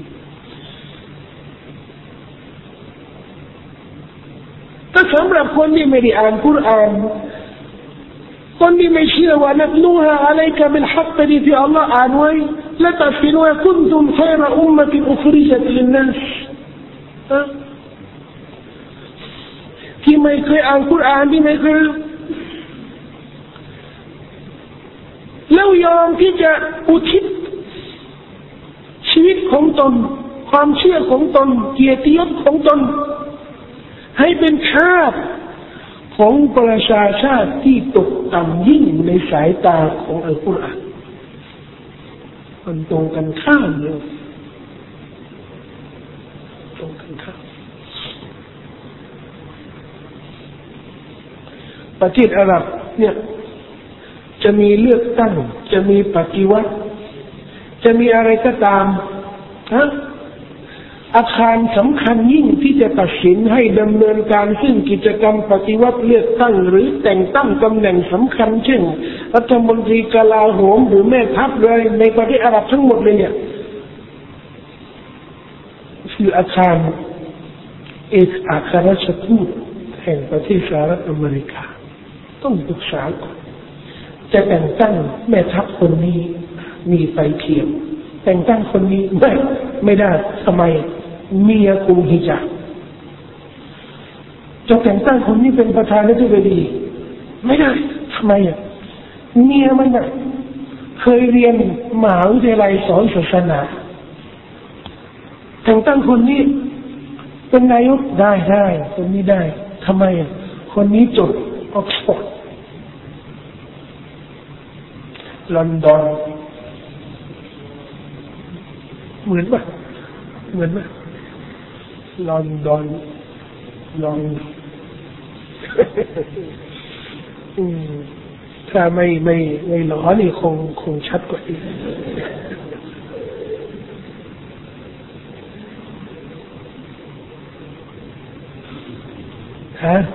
ถ้าสำหรับคนที่ไม่ได้อ่านกุรอานคนที่ไม่เชื่อว่านัตลูฮาอะลัยกะบิลฮักที่ที่อัลลอฮ์อ่านไว้และตัดสินว่าคุนตุมค็อยรอุมมะติอุคริจัตลินนัสที่ไม่เคยอ่านกุรอานที่ไม่เคยแล้วยอมที่จะอุทิศชีวิตของตนความเชื่อของตนเกียรติยศของตนให้เป็นทาสของประชาชาติที่ตกต่ำยิ่งในสายตาของอัลกุรอานมันตรงกันข้ามเลยตรงกันข้ามประเทศอาหรับเนี่ยจะมีเลือกตั้งจะมีปฏิวัติจะมีอะไรก็ตามฮะอาคารสำคัญยิ่งที่จะตัดสินให้ดำเนินการซึ่งกิจกรรมปฏิวัติเลือกตั้งหรือแต่งตั้งตำแหน่งสำคัญเช่นรัฐมนตรีกลาโหมหรือแม่ทัพเลยในประเทศอาหรับทั้งหมดเลยเนี่ยคืออาคารเอกอัครราชทูตแห่งประเทศสหรัฐอเมริกาต้องปรึกษาก่อนจะแต่งตั้งแม่ทัพคนนี้มีไฟเขียวแต่งตั้งคนนี้ไม่ไม่ได้ทำไมเมียคุมฮิญาบจะแต่งตั้งคนนี้เป็นประธานาธิบดีไม่ได้ทำไมอ่ะเมียมันน่ะเคยเรียนมหาวิทยาลัยสอนศาสนาแต่งตั้งคนนี้เป็นนายกได้ได้คนนี้ได้ทำไมอ่ะคนนี้จบออกซฟอร์ดลอนดอนเหมือนป่ะเหมือนป่ะลอนดอนลอนถ้าไม่ไม่ไม่หลอนี่คงคงชัดกว่านี้ฮะ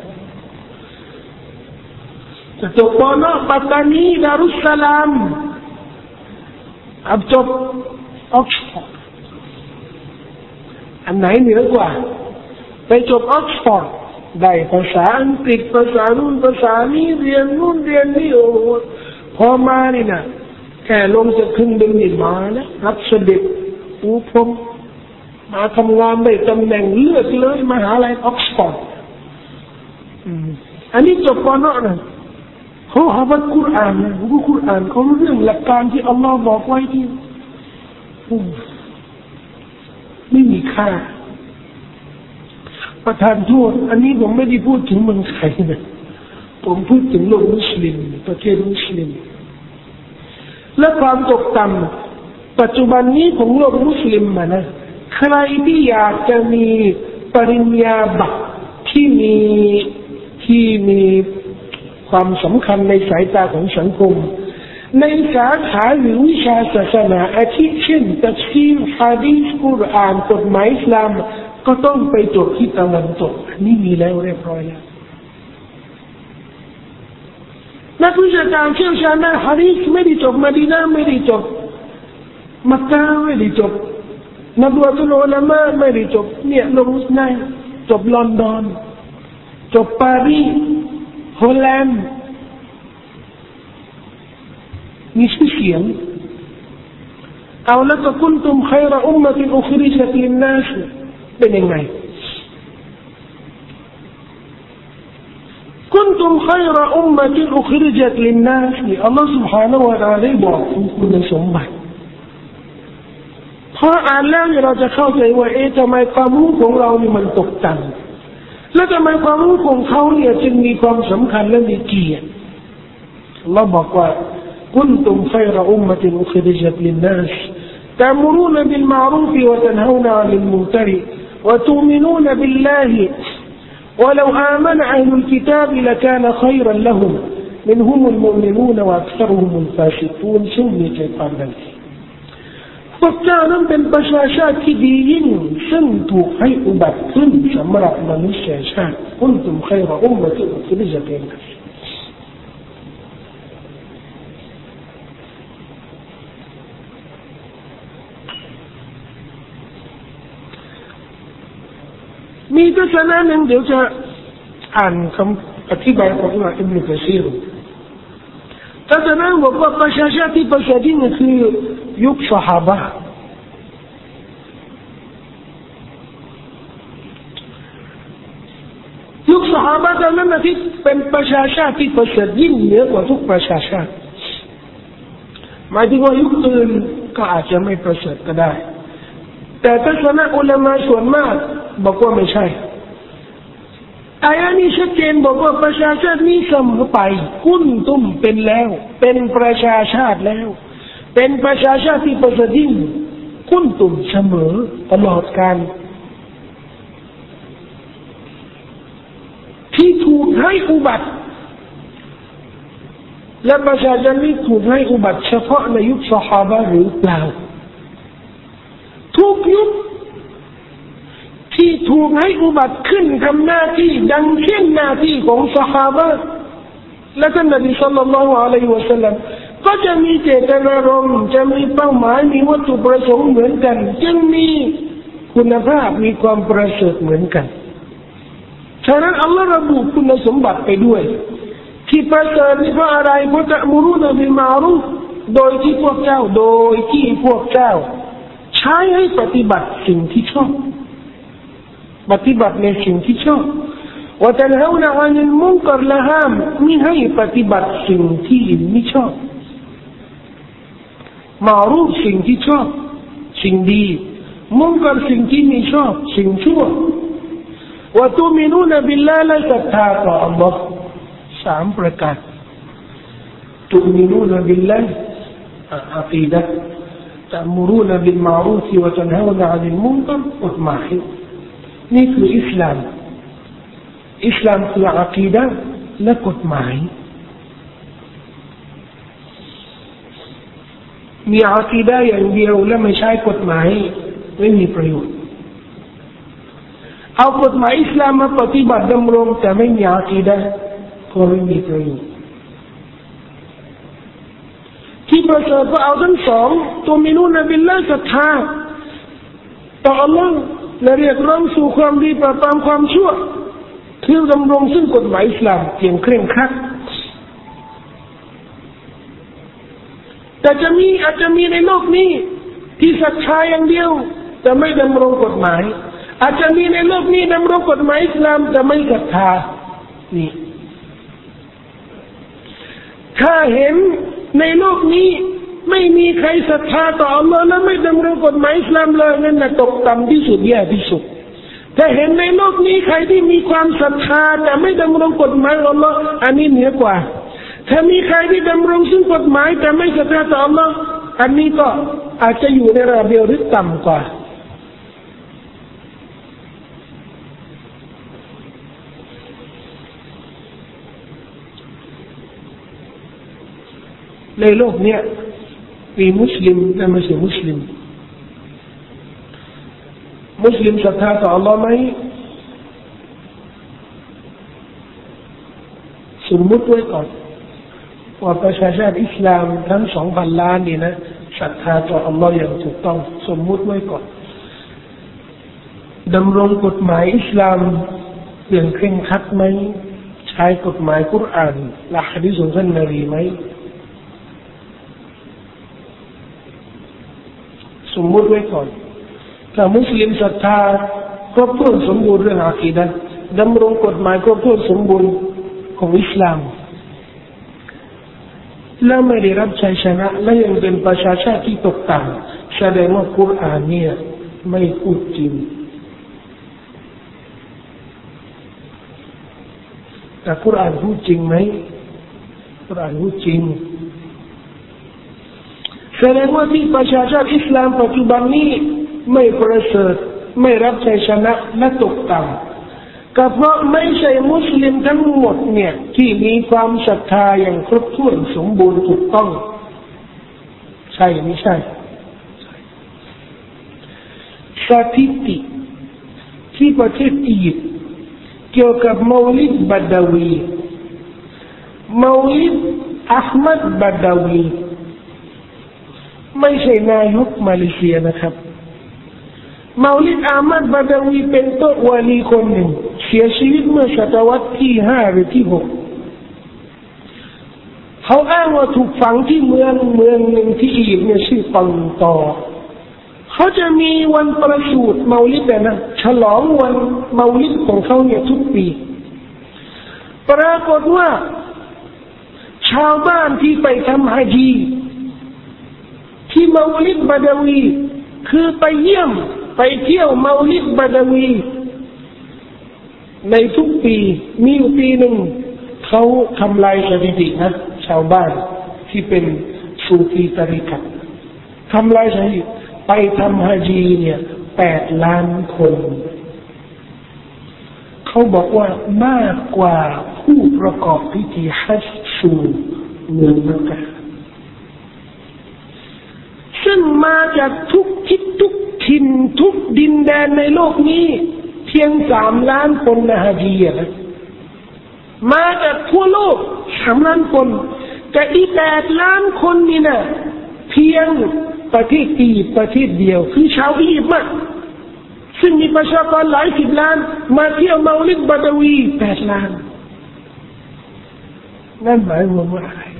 จะจบปอนอปัตตานีดารุสสลามอับจบออกซฟอร์ดอันไหนเหนือกว่าไปจบออกซฟอร์ดได้ภาษาอังกฤษภาษานู่นภาษานี้เรียนนู่นเรียนนี่โอ้พอมานี่นะแค่ลงจะขึ้นบินนี่มาแล้วรับเสด็จปูพรมมาทำงานได้ตำแหน่งเลือกเลยมหาลัยออกซฟอร์ดอันนี้จบปอนอนะเขาหาว่าคุรอานนะรู้คุรอานเขาเรื่องหลักการที่อัลลอฮ์บอกไว้ที่ไม่มีค่าประทานโทษอันนี้ผมไม่ได้พูดถึงเมืองไทยนะผมพูดถึงโลกมุสลิมประเทศมุสลิมและความตกต่ำปัจจุบันนี้ของโลกมุสลิมมานะใครที่อยากจะมีปริญญาบัตรที่มีที่มีความสำคัญในสายตาของสังคมในสาขาหรือวิชาศาสนาอาทิเช่นตัฟซีรฮะดีษกุรอานกฎหมายอิสลามก็ต้องไปจบที่ตะวันตกนี่มีแล้วเรียบร้อยแล้วนักวิชาการเชี่ยวชาญด้านฮะดีษไม่ได้จบมะดีนะห์ไม่ได้จบมักกะฮ์ไม่ได้จบนับว่าตุลอุลามะไม่ได้จบเนี่ยลงในจบลอนดอนจบปารีสฮอลแลนด์มีชื่อเสียงเอาแล้วก็คุณตุมขัยรอุมมะติอุคริจติลนัสเป็นยังไงคุณตุมขัยรอุมมะติอุคริจติลนัสนี่อัลลอฮฺ سبحانه และ تعالى ได้บอกคุณสมบัติพออ่านแล้วเราจะเข้าใจว่าเอ๊ะทำไมความรู้ของเรานี่มันตกต่ำแล้วทำไมความรู้ของเขาเนี่ยจึงมีความสำคัญและมีเกียรติอัลลอฮฺบอกว่าكنتم خير أمة أخرجت للناس تأمرون بالمعروف وتنهون عن المنكر وتؤمنون بالله ولو آمن أهل الكتاب لكان خيرا لهم منهم المؤمنون وأكثرهم الفاسقون سمي شيطان ذلك พวกเจ้านั้นเป็นประชาชาติที่ดียิ่งซึ่งถูกให้อุบัติขึ้นสำหรับมนุษยชาติ كنتم خير أمة أخرجت للناسมีทัศนะหนึ่งเดี๋ยวจะอ่านคำอธิบายของอิหม่ามอิบนุกะซีรทัศนะบอกว่าประชาชาติที่ประเสริฐยิ่งคือยุคซอฮาบะห์ยุคซอฮาบะห์นั้นที่เป็นประชาชาติที่ประเสริฐยิ่งเหนือกว่าทุกประชาชาติหมายถึงว่ายุคอื่นก็อาจจะไม่ประเสริฐก็ได้แต่ทัศนะอุลามะส่วนมากบอกว่าไม่ใช่อายะนี้ชัดเจนบอกว่าประชาชาตินี้เสมอไปคุณตุมเป็นแล้วเป็นประชาชาติแล้วเป็นประชาชาติที่ประเสริฐยิ่งคุณตุมเสมอตลอดกาลที่ถูกให้อุบัติและประชาชาตินี้ถูกให้อุบัติเฉพาะในยุคซอฮาบะห์หรือเปล่าทุกยุคที่ถูกให้อุบัติขึ้นทำหน้าที่ดังเช่นหน้าที่ของซอฮาบะห์และท่านนบีศ็อลลัลลอฮุอะลัยฮิวะซัลลัมก็จะมีเจตนารมณ์จะมีเป้าหมายมีวัตถุประสงค์เหมือนกันจึงมีคุณภาพมีความประเสริฐเหมือนกันฉะนั้นอัลลอฮฺระบุคุณสมบัติไปด้วยที่ประเสริฐนี่เพราะอะไรเพราะตะมุรุนบิลมารูฟโดยที่พวกเจ้าโดยที่พวกเจ้าใช้ให้ปฏิบัติสิ่งที่ชอบปฏิบัติในสิ่งที่ชอบว่าแต่ละวันอันนั้นมุนกัรละห้ามไม่ให้ปฏิบัติสิ่งที่ไม่ชอบมารูปสิ่งที่ชอบสิ่งดีมุนกัรสิ่งที่ไม่ชอบสิ่งชั่วว่าตุมินูนบิลลาห์และศรัทธาต่ออัลลอฮ์สามประการตุมินูนบิลลาห์อะกีดะห์تأمرون بالمعروف وتنهون عن المنكر กฎหมายนี่คืออิสลามอิสลามคืออะกีดะห์และกฎหมายมีอากีดะห์อย่างเดียวและไม่ใช้กฎหมายไม่มีประโยชน์เอากฎหมายอิสลามมาปฏิบัติดำรงแต่ไม่มีอากีดะห์ก็ไม่มีประโยชน์ที่ประเสริฐก็เอาทั้งสองตัวมินูนบิลลาห์ศรัทธาต่ออัลลอฮ์และเรียกร้องสู่ความดีปราบปรามความชั่วคือดำรงซึ่งกฎหมายอิสลามเพียงเคร่งครัดแต่จะมีอาจจะมีในโลกนี้ที่ศรัทธาอย่างเดียวแต่ไม่ดำรงกฎหมายอาจจะมีในโลกนี้ดำรงกฎหมายอิสลามแต่ไม่ศรัทธานี่ถ้าเห็นในโลกนี้ไม่มีใครศรัทธาต่ออัลลอฮ์และไม่ดำรงกฎหมายอิสลามเลยนั่นน่ะตกต่ำที่สุดแย่ที่สุดถ้าเห็นในโลกนี้ใครที่มีความศรัทธาแต่ไม่ดำรงกฎหมายอัลลอฮ์อันนี้เหนือกว่าถ้ามีใครที่ดำรงซึ่งกฎหมายแต่ไม่ศรัทธาต่ออัลลอฮ์อันนี้ก็อาจจะอยู่ในระดับเดียวหรือต่ำกว่าในโลกเนี้ยมีมุสลิมและไม่ใช่มุสลิมมุสลิมศรัทธาต่ออัลลอฮ์ไหมสมมุติไว้ก่อนว่าประชาชาติอิสลามทั้งสองพันล้านนี่นะศรัทธาต่ออัลลอฮ์อย่างถูกต้องสมมุติไว้ก่อนดำรงกฎหมายอิสลามอย่างเคร่งครัดไหมใช้กฎหมายกุรอานและหะดีษของท่านนบีไหมสมมุติไว้ก่อนถ้ามุสลิมศรัทธาครบถ้วนสมบูรณ์เรื่องอากีดะห์ดำรงกฎหมายครบถ้วนสมบูรณ์ของอิสลามและไม่ได้รับชัยชนะและยังเป็นประชาชาติที่ตกต่ำแสดงว่ากุรอานเนี่ยไม่พูดจริงแต่กุรอานพูดจริงไหมกุรอานพูดจริงแสดงว่าที่ประชาชาติอิสลามปัจจุบันนี้ไม่ประเสริฐไม่รับชัยชนะและตกต่ำก็เพราะไม่ใช่มุสลิมทั้งหมดเนี่ยที่มีความศรัทธาอย่างครบถ้วนสมบูรณ์ถูกต้องใช่ไม่ใช่สถิติที่ประเทศอียิปต์เกี่ยวกับมาวลิดบัดาวีมาวลิดอัลมัดบัดาวีไม่ใช่นายกมาเลเซียนะครับมาวลิดอามัดบาดาวีเป็นตัววาลีคนหนึ่งเสียชีวิตเมื่อศตวรรษที่ห้าหรือที่หกเขาอ้างว่าถูกฝังที่เมืองเมืองหนึ่งที่อียิปต์เนี่ยชื่อปังตอเขาจะมีวันประสูติมาวลิดนะฉลองวันมาวลิดของเขาเนี่ยทุกปีปรากฏว่าชาวบ้านที่ไปทำฮัจญีที่มาวลิดบาดาวีคือไปเยี่ยมไปเที่ยวมาวลิดบาดาวีในทุกปีมีอยู่ปีหนึ่งเขาทำลายสถิตินะชาวบ้านที่เป็นซูฟีตริกัตทำลายสถิติไปทำฮัจญีเนี่ยแปดล้านคนเขาบอกว่ามากกว่าผู้ประกอบพิธีฮัจญ์สู่เมืองมักกะฮ์ซึ่งมาจากทุกทิศทุกถิ่นทุกดินแดนในโลกนี้เพียงสามล้านคนนะฮะจีนะมาจากทั่วโลกสามล้านคนแต่อีกแปดล้านคนนี่นะเพียงประเทศอียิปต์ประเทศเดียวคือชาวอียิปต์ซึ่งมีประชากรหลายสิบล้านมาเที่ยวมาวลิดบาดาวีแปดล้านนั่นหมายรวมว่าอะไร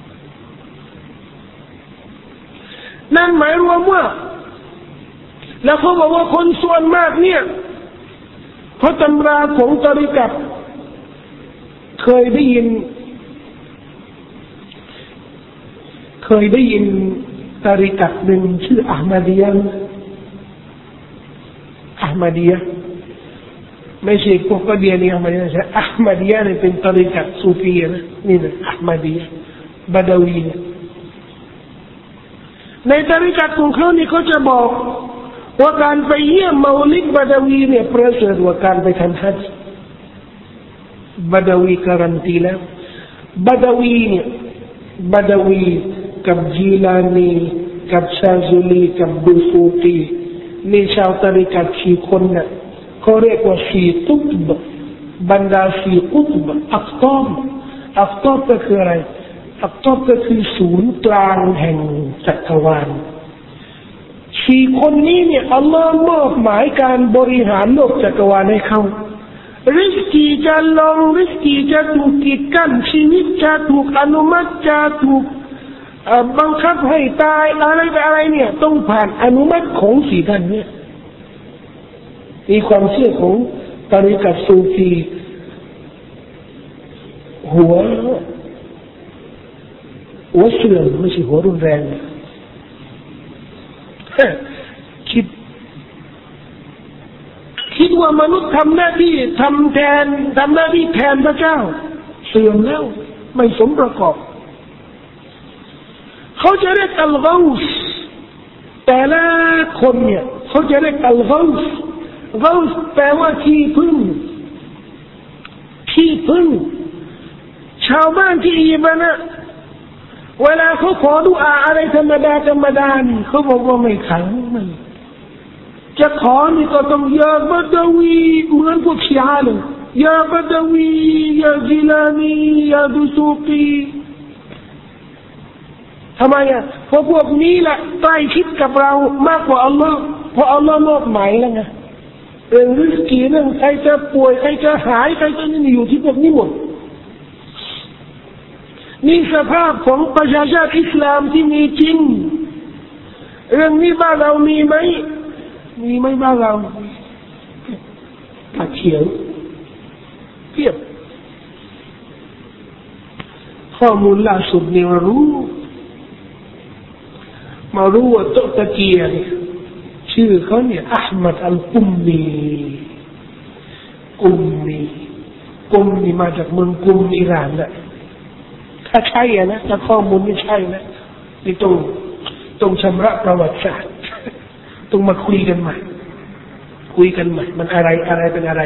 นั่นหมายรวมว่าแล้วเขาบอกว่าคนส่วนมากเนี่ยเพราะตำราของตริกัตเคยได้ยินเคยได้ยินตริกัตหนึ่งชื่ออะห์มัดียะห์อะห์มัดียะห์ไม่ใช่พวกกะเดียนี่อะห์มัดียะห์ใช่อะห์มัดียะห์นี่เป็นตริกัตซูฟีนะนี่นะอะห์มัดียะห์บาดาวีในตริกัตของเขานี่เขาจะบอกว่าการไปเยี่ยมมาวลิดบาดาวีเนี่ยประเสริฐกว่าการไปทำฮัจญ์บาดาวีการันตีแล้วบาดาวีเนี่ยบาดาวีกับจีลานีกับชาซุลีกับดูซูกีนี่ชาวตะริกัตสี่คนน่ะเขาเรียกว่าสี่กุตบบรรดาสี่กุตบอักตอมอักตอบก็คืออะไรอักตอบก็คือศูนย์กลางแห่งจักรวาลสี่คนนี้เนี่ยอัลลอฮ์มอบหมายการบริหารโลกจักรวาลให้เขาริสกีจะลงริสกีจะถูกกีดกันชีวิตจะถูกอนุมัติจะถูกบังคับให้ตายอะไรไปอะไรเนี่ยต้องผ่านอนุมัติของสี่ท่านเนี่ยมีความเชื่อของตาริกัตซูฟีหัวหัวเสื่อมไม่ใช่หัวรุนแรงคิดคิดว่ามนุษย์ทำหน้าที่ทำแทนทำหน้าที่แทนพระเจ้าเสื่อมแล้วไม่สมประกอบเขาจะเรียกอัลกอสแต่ละคนเนี่ยเขาจะเรียกอัลกอสกอสแปลว่าที่พึ่งที่พึ่งชาวบ้านที่อียิปต์นะเวลาเขาขอดุอาอะไรธรรมดาธรรมดานี่เขาบอกว่าไม่ขังมันจะขอนี่ก็ต้องยาบัดวีเหมือนพวกชีอะห์เลยยาบัดวียาจิลานียาดุซูกีทำไมอ่ะเพราะพวกนี้แหละใกล้ชิดกับเรามากกว่าอัลลอฮ์เพราะอัลลอฮ์มอบหมายแล้วไงเรื่องริสกีเรื่องใครจะป่วยใครจะหายใครจะนี่อยู่ที่พวกนี้หมดนี่สภาพของประชาชาติอิสลามที่มีจริงเรื่องนี้บ้านเรามีไหมมีไหมบ้านเราตะเขียวเทียบข้อมูลล่าสุดนี่มารู้มารู้ว่าโตตะเกียเนี่ยชื่อเขาเนี่ยอัลมัดอัลกุมมีกุมมีกุมนี่มาจากเมืองกุมอิหร่านแหละถ้าใช่อะนะถ้าข้อมูลไม่ใช่นะนี่ต้องต้องชำระประวัติศาสตร์ต้องมาคุยกันใหม่คุยกันใหม่มันอะไรอะไรเป็นอะไร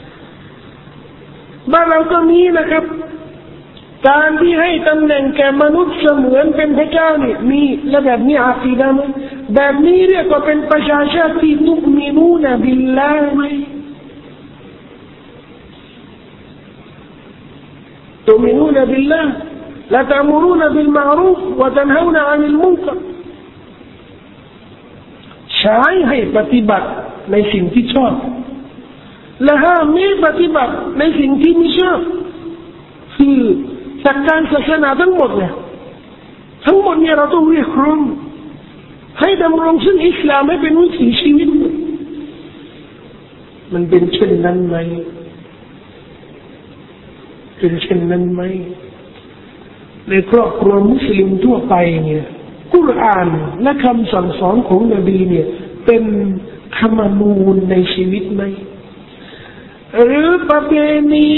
บ้านเราก็มีนะครับการที่ให้ตำแหน่งแก่มนุษย์เสมือนเป็นพระเจ้านี่มีและแบบนี้อากีดะห์ไหมแบบนี้เรียกว่าเป็นประชาชาติที่ตุมินูนะบิลลาห์ไหมตุมินูนะบิลลาห์ละตะมุรูนะบิลมารูฟวะตันฮาวนะอานิลมุนกัรใช้ให้ปฏิบัติในสิ่งที่ชอบและห้ามไม่ปฏิบัติในสิ่งที่ไม่ชอบคือหลักการศาสนาทั้งหมดเนี่ยทั้งหมดเนี่ยเราต้องเรียกร้องให้ดำรงซึ่งอิสลามให้เป็นวิถีชีวิตมันเป็นเช่นนั้นไหมเป็นเช่นนั้นไหมในครอบครัวมุสลิมทั่วไปเนี่ยกุรอานและคำสั่งสอนของนบีเนี่ยเป็นธรรมนูญในชีวิตไหมหรือประเพณี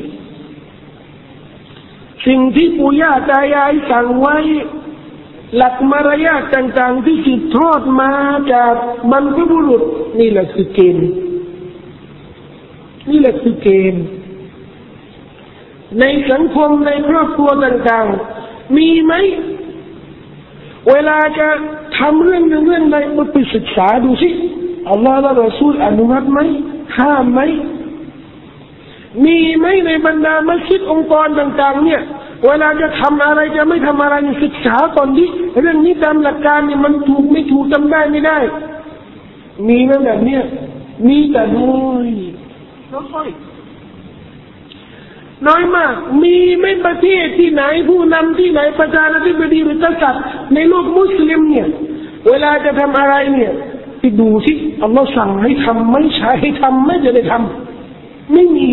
สิ่งที่ปู่ย่าตายายสั่งไว้หลักมารยาทต่างๆที่สืบทอดมาจากบรรพบุรุษนี่แหละคือเกณฑ์นี่แหละคือเกณฑ์ในสังคมในครอบครัวต่างๆมีไหมเวลาจะทำเรื่องหนึ่งเรื่องใดมาไปศึกษาดูสิอัลลอฮฺและรอซูลอนุมัติไหมห้ามไหมมีไหมในบรรดามัสยิดองค์กรต่างๆเนี่ยเวลาจะทำอะไรจะไม่ทำอะไรศึกษาก่อนดิเรื่องนี้ตามหลักการเนี่ยมันถูกไม่ถูกจำได้ไม่ได้มีไหมแบบเนี้ยมีแต่น้อยน้อยน้อยมากมีไม่ประเทศที่ไหนผู้นำที่ไหนประธานาธิบดีหรือกษัตริย์ในโลกมุสลิมเนี่ยเวลาจะทำอะไรเนี่ยไปดูสิอัลลอฮ์สั่งให้ทำไม่ใช่ให้ทำไม่จะได้ทำไม่มี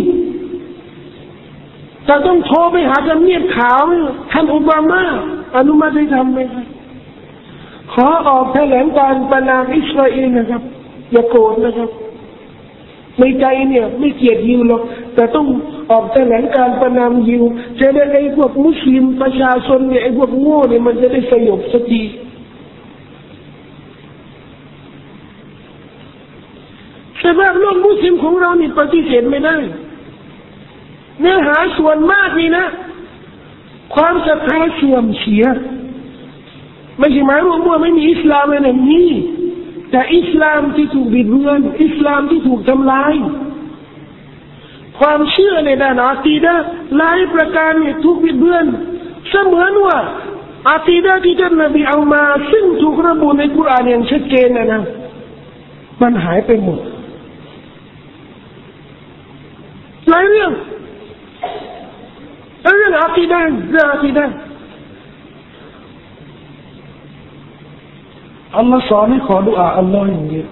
แต่ต้องโทรไปหาทำเนียบขาวท่านโอบามาอนุมัติให้ทำไหมครับขอออกแถลงการประนามอิสราเอลนะครับอย่าโกรธนะครับในใจเนี่ยไม่เกลียดยิวหรอกแต่ต้องออกแถลงการประนามยิวจะได้ไอ้พวกมุสลิมประชาชนเนี่ยไอ้พวกโง่เนี่ยมันจะได้สยบสักทีสภาพโลกมุสลิมของเรานี่ปฏิเสธไม่ได้เนื้อหาส่วนมากนี่นะความศรัทธาเสื่อมเสียไม่ใช่หมายรวมว่าไม่มีอิสลามในนี้แต่อิสลามที่ถูกบิดเบือนอิสลามที่ถูกทำลายความเชื่อในด้านอากีดะห์หลายประการเนี่ยถูกบิดเบือนเสมือนว่าอากีดะห์ที่ท่านนบีเอามาซึ่งถูกระบุในกุรอานอย่างชัดเจนนะนะมันหายไปหมดหลายเรื่องเรื่องอากีดะห์เรื่องอากีดะห์อัลลอฮ์สอนให้ขอดุอาอัลลอฮ์อย่างเดียว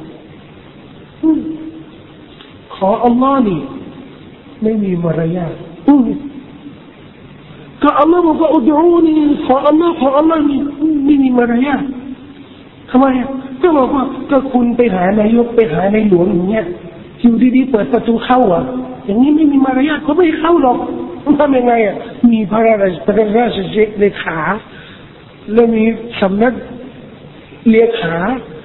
ขออัลลอฮ์นี่ไม่มีมารยาทก็อัลลอฮ์บอกว่าอุดูนี่ขออัลลอฮ์ขออัลลอฮ์นี่ไม่มีมารยาททำไมอ่ะก็บอกว่าก็คุณไปหานายกไปหาในหลวงอย่างเงี้ยอยู่ดีๆเปิดประตูเข้าอ่ะอย่างนี้ไม่มีมารยาทเขาไม่เข้าหรอกทำยังไงอ่ะมีพระราชพระราชเลขาแล้วมีสำนักเลขา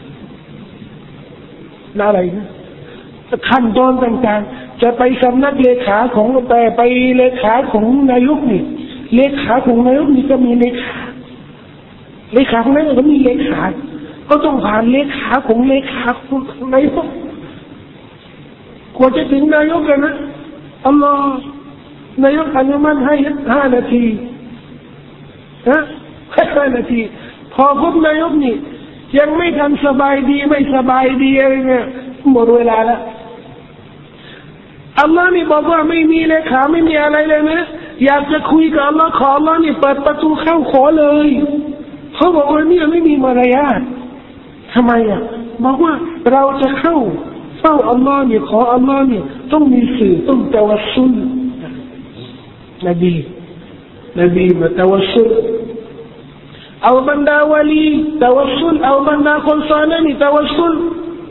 อะไรนะขั้นตอนต่างๆจะไปสำนักเลขาของแต่ไปเลขาของนายกนี่เลขาของนายกนี่ก็มีเลขาเลขาของนายกก็มีเลขาก็ต้องผ่านเลขาของเลขาของนายกกว่าจะถึงนายกกันนะอัลลอฮ์นายกอนุมัติให้ห้านาทีฮะห้านาทีพอพบนายกนี่ยังไม่ทันสบายดีไม่สบายดีอะไรเงี้ยหมดเวลาแล้วอัลลอฮ์นี่บอกว่าไม่มีเลขาไม่มีอะไรเลยนะอยากจะคุยกับอัลลอฮ์ขออัลลอฮ์นี่เปิดประตูเข้าขอเลยเขาบอกว่านี่ไม่มีมารยาททำไมอ่ะบอกว่าเราจะเข้าเฝ้าอัลลอฮ์นี่ขออัลลอฮ์นี่ต้องมีสื่อต้องตะวัสซุลนบีนบีมาตะวัสซุลเอาบรรดาวะลีตะวัสซุลเอาบรรดาคนซอลิห์นี่ตะวัสซุล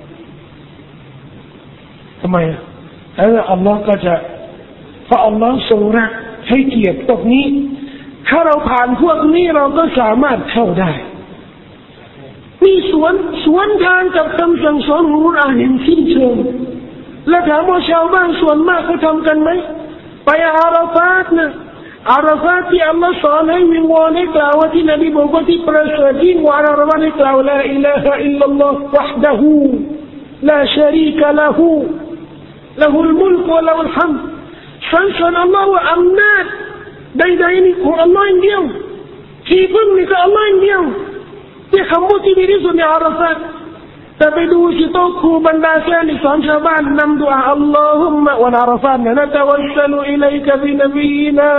ทำไมอ่ะแล้วอัลลอฮ์ก็จะเพราะอัลลอฮ์ทรงรักให้เกียรติตรงนี้ถ้าเราผ่านพวกนี้เราก็สามารถเข้าได้มีสวนสวนทางกับคำสั่งสอนของกุรอานอย่างสิ้นเชิงและถามว่าชาวบ้านส่วนมากเขาทำกันไหมไปอาราฟาตนะอาราฟาตที่อัลลอฮ์สอนให้วิงวอนให้กล่าวว่าที่นบีบอกว่าที่ประเสริฐยิ่งกว่าอาราฟาตให้กล่าวลาอิลาฮะอิลลัลลอฮ์วะฮ์ดะฮูลาชะรีกะละฮูله الملك وله الحمد สรรเสริญอัลลอฮ์ว่าอำนาจใดๆนี่ของอัลลอฮ์เดียวที่พึ่งนี่ก็อัลลอฮ์เดียวที่คำพูดที่ดีที่สุดในอาราฟาตแต่ไปดูที่โต๊ะครูบรรดาเซนิสอนชาวบ้านนำดุอาอัลลอฮุมะวันอาราฟาตนะนะตะวัสสลุอิลัยกะบินบีนา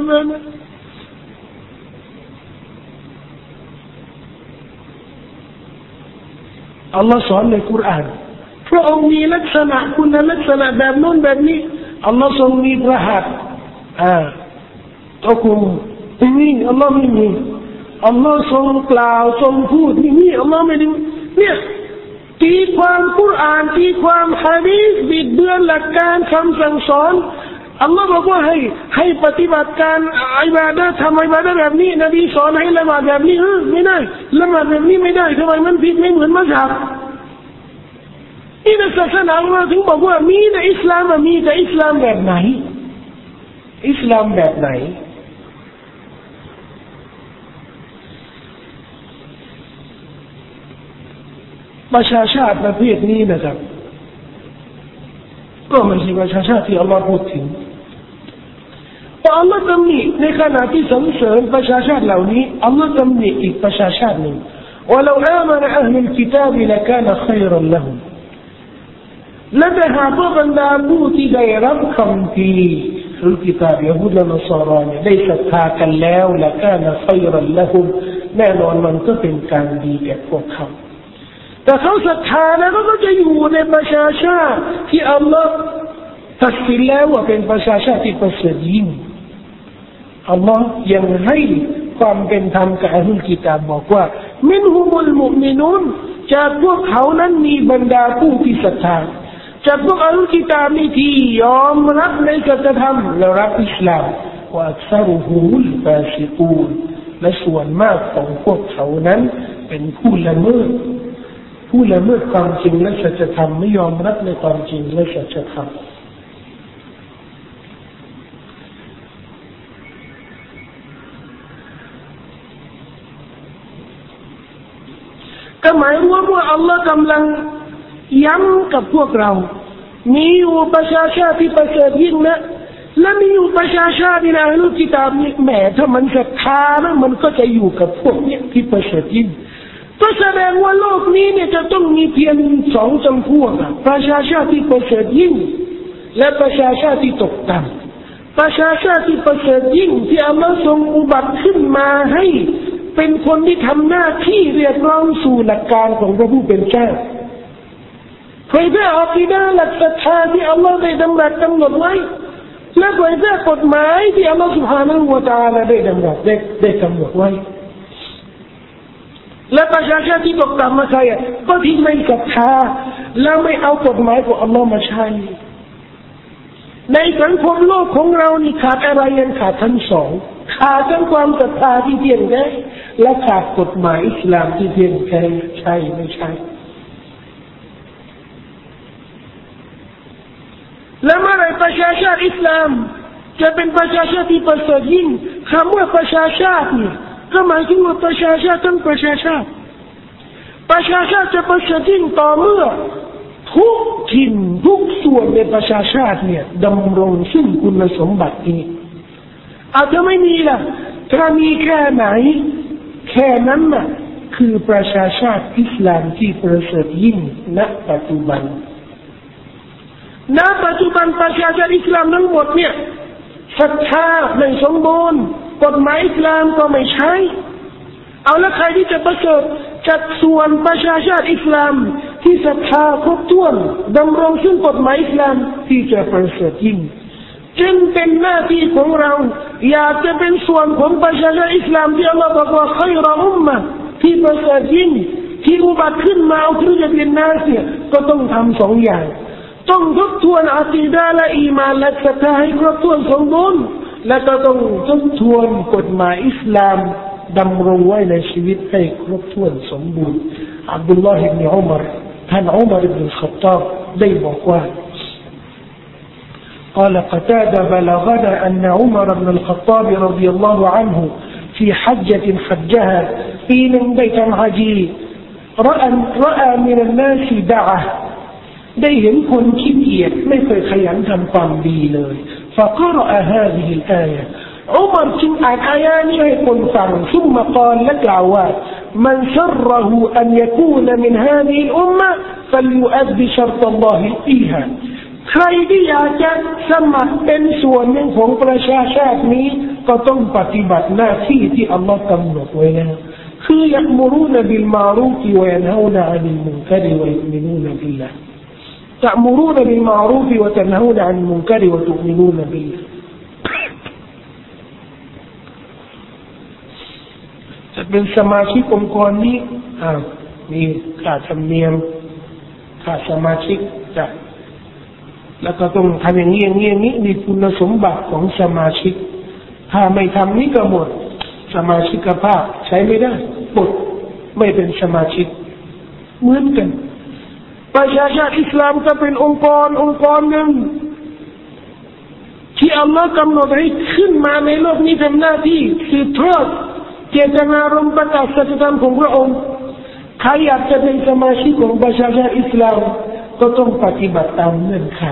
อัลลอฮ์สอนในกุรอานพระองค์มีลักษณะคุณลักษณะแบบนู้นแบบนี้อัลลอฮ์ทรงมีพระหัตถ์อ่าตัวกูนี่อัลลอฮ์ไม่มีอัลลอฮ์ทรงกล่าวทรงพูดนี่อัลลอฮ์ไม่ได้เนี่ยตีความกุรอานตีความหะดีษบิดเบือนหลักการคำสั่งสอนอัลลอฮ์บอกว่าให้ให้ปฏิบัติการอิบาดะห์ทำอิบาดะห์แบบนี้นบีสอนให้ละหมาดแบบนี้เออไม่ได้ละหมาดแบบนี้ไม่ได้ทำไมมันผิดไม่เหมือนมัซฮับนี่ในศาสนาเราถึงบอกว่ามีในอิสลามมีแต่อิสลามแบบไหนอิสลามแบบไหนประชาชาติประเภทนี้นะครับก็ไม่ใช่ประชาชาติที่อัลลอฮ์พูดถึงเพราะอัลลอฮ์ตำหนิในขณะที่สรรเสริญประชาชาติเหล่านี้อัลลอฮ์ตำหนิอีกประชาชาติหนึ่งولو آمن أهل الكتاب لكان خيرا لهمและแต่หากว่าบรรดาผู้ที่ได้รับคำพีอัลกิตาบยะฮูดและนอศารอได้ศรัทธากันแล้วละกานะค็อยรันละฮุมแน่นอนมันก็เป็นการดีแก่พวกเขาแต่เขาศรัทธาแล้วก็จะอยู่ในประชาชาติที่อัลลอฮ์ตัดสินแล้วว่าเป็นประชาชาติที่ประเสริฐยิ่งอัลลอฮ์ยังให้ความเป็นธรรมกับอัลกิตาบบอกว่ามินฮุมุลมุอ์มินูนจากพวกเขานั้นมีบรรดาผู้ที่ศรัทธาจากพวกอัลกิตาบนี่ที่ยอมรับในสัจธรรมและรับอิสลามว่าอักษรุฮุมุลฟาซิกูนและส่วนมากของพวกเขานั้นเป็นผู้ละเมิดผู้ละเมิดความจริงและสัจธรรมไม่ยอมรับในความจริงและสัจธรรมอัลลอฮ์กำลังย้ำกับพวกเรามีอยู่ประชาชาติที่ประเสริฐยิ่งนะและมีอยู่ประชาชาติในอัลกุรอานนี่แหมถ้ามันศรัทธานะมันก็จะอยู่กับพวกนี้ที่ประเสริฐยิ่งก็แสดงว่าโลกนี้เนี่ยจะต้องมีเพียงสองจำพวกประชาชาติที่ประเสริฐยิ่งและประชาชาติที่ตกต่ำประชาชาติที่ประเสริฐยิ่งที่อัลลอฮ์ทรงอุบัติขึ้นมาให้เป็นคนที่ทำหน้าที่เรียกร้องสู่หลักการของพระผู้เป็นเจ้าเผยแพร่อักีดะห์หลักศรัทธาที่อัลลอฮ์ได้ดำรัสกำหนดไว้และเผยแพร่กฎหมายที่อัลลอฮ์ سبحانه และ تعالى ได้ดำรัสได้ได้กำหนดไว้และประชาชาติที่ตกต่ำมาใครอ่ะก็ที่ไม่ศรัทธาและไม่เอากฎหมายของอัลลอฮ์มาใช้ในสังคมโลกของเรานี่ขาดอะไรยังขาดทั้งสองขาดทั้งความศรัทธาที่เที่ยงแท้และขาดกฎหมายอิสลามที่เที่ยงแท้ใช่ไม่ใช่และเมื่อไรประชาชาติอิสลามจะเป็นประชาชาติที่ประเสริฐยิ่งคำว่าประชาชาตินี่ก็หมายถึงว่าประชาชาติทั้งประชาชาติประชาชาติจะประเสริฐยิ่งต่อเมื่อทุกถิ่นทุกส่วนในประชาชาติเนี่ยดำรงซึ่งคุณสมบัตินี้อาจจะไม่มีล่ะถ้ามีแค่ไหนแค่นั้นน่ะคือประชาชาติอิสลามที่ประเสริฐยิ่งณปัจจุบันณปัจจุบันประชาชาติอิสลามทั้งหมดเนี่ยศรัทธาไม่สมบูรณ์กฎหมายอิสลามก็ไม่ใช้เอาละใครที่จะประเสริฐจัดส่วนประชาชาติอิสลามที่ศรัทธาครบถ้วนดำรงซึ่งกฎหมายอิสลามที่จะประเสริฐยิ่งจึงเป็นหน้าที่ของเราอยากจะเป็นส่วนของประชาชาติอิสลามที่อัลลอฮฺบอกว่าขัยรออุมมะที่ประเสริฐยิ่งที่อุบัติขึ้นมาเอาที่จะเป็นนาเสียก็ต้องทำสองอย่างต้องทบทวนอะกีดะห์และอีมานและศรัทธาให้ครบถ้วนสมบูรณ์และก็ต้องทบทวนกฎหมายอิสลามดำรงไว้ในชีวิตให้ครบถ้วนสมบูรณ์อับดุลลอฮ์อิบนุอุมัรท่านอุมัรอิบนุขัฏฏอบได้บอกว่า قال قتادة بلغنا أن عمر بن الخطاب رضي الله عنه في حجة حجها في من بيت عجيب رأى رأى من الناس دعةได้เห็นคนขี้เกียจไม่เคยขยันทำความดีเลย فقرأ هذه الآية อุมัรจึงอ่านอายะนี้ให้คนฟัง ثم قال และกล่าวว่า من سره أن يكون من هذه الأمة فليؤدي شرط الله فيها ใครที่อยากจะสมัครเป็นส่วนหนึ่งของประชาชาตินี้ก็ต้องปฏิบัติหน้าที่ที่อัลลอฮ์กำหนดไว้แล้วคือ يأمرون بالمعروف وينهون عن المنكر ويؤمنون بالله تأمرون بالمعروف وتنهون عن المنكر وتؤمنون بالله จะเป็นสมาชิกองค์กรนี้อ่ามีค่าธรรมเนียมค่าสมาชิกจะแล้วก็ต้องทำอย่างนี้อย่างนี้อย่างนี้มีคุณสมบัติของสมาชิกถ้าไม่ทำนี้ก็หมดสมาชิกภาพใช้ไม่ได้หมดไม่เป็นสมาชิกเหมือนกันประชาชาติอิสลามก็เป็นองค์กรองค์กรหนึ่งที่อัลลอฮ์กำหนดให้ขึ้นมาในโลกนี้ทำหน้าที่สืบทอดเจตนารมณ์ประกาศสัจธรรมของพระองค์ใครอยากจะเป็นสมาชิกของประชาชาติอิสลามก็ต้องปฏิบัติตามเงื่อนไข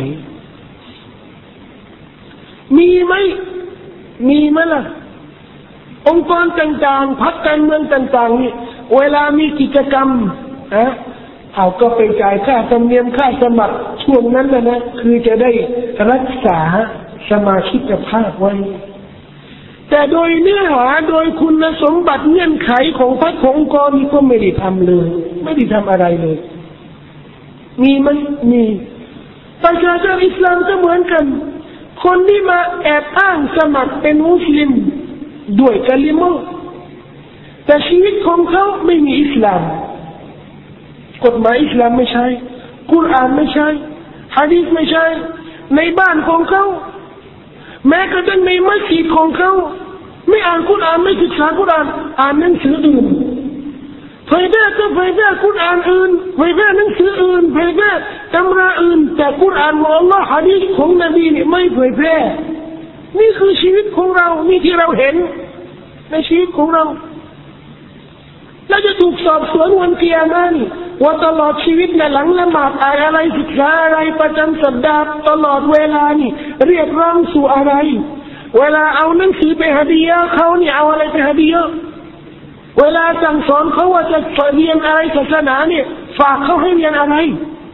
มีไหมมีไหมล่ะองค์กรต่างๆพรรคการเมืองต่างๆนี่เวลามีกิจกรรมอะเอาก็ไปจ่ายค่าธรรมเนียมค่าสมัครช่วงนั้นนะนะคือจะได้รักษาสมาชิกภาพไว้แต่โดยเนื้อหาโดยคุณสมบัติเงื่อนไขของพรรคขององค์กรนี่ก็ไม่ได้ทำเลยไม่ได้ทำอะไรเลยมีมันมีประชาชนอิสลามก็เหมือนกันคนที่มาแอบอ้างสมัครเป็นมุสลิมด้วยกะลิมะห์แต่ชีวิตของเขาไม่มีอิสลามกฎหมายอิสลามไม่ใช่กุรอานไม่ใช่หะดีษไม่ใช่ในบ้านของเขาแม้กระทั่งในมัสยิดของเขาไม่อ่านกุรอานไม่ศึกษากุรอานอ่านหนังสืออื่นเผยแพร่ก็เผยแพร่กุรอานอื่นเผยแพร่หนังสืออื่นเผยแพร่ตำราอื่นแต่กุรอานของอัลลอฮ์หะดีษของนบีนี่ไม่เผยแพร่นี่คือชีวิตของเรานี่ที่เราเห็นในชีวิตของเราเราจะถูกสอบสวนวันกิยามะห์นี่ว่าตลอดชีวิตในหลังละหมาดอ่านอะไรศึกษาอะไรประจำสัปดาห์ตลอดเวลานี่เรียกร้องสู่อะไรเวลาเอาหนังสือไปหะดียะห์เขาเนี่ยเอาอะไรไปหะดียะห์เวลาสั่งสอนเขาว่าจะเรียนอะไรศาสนาเนี่ยฝากเขาให้เรียนอะไร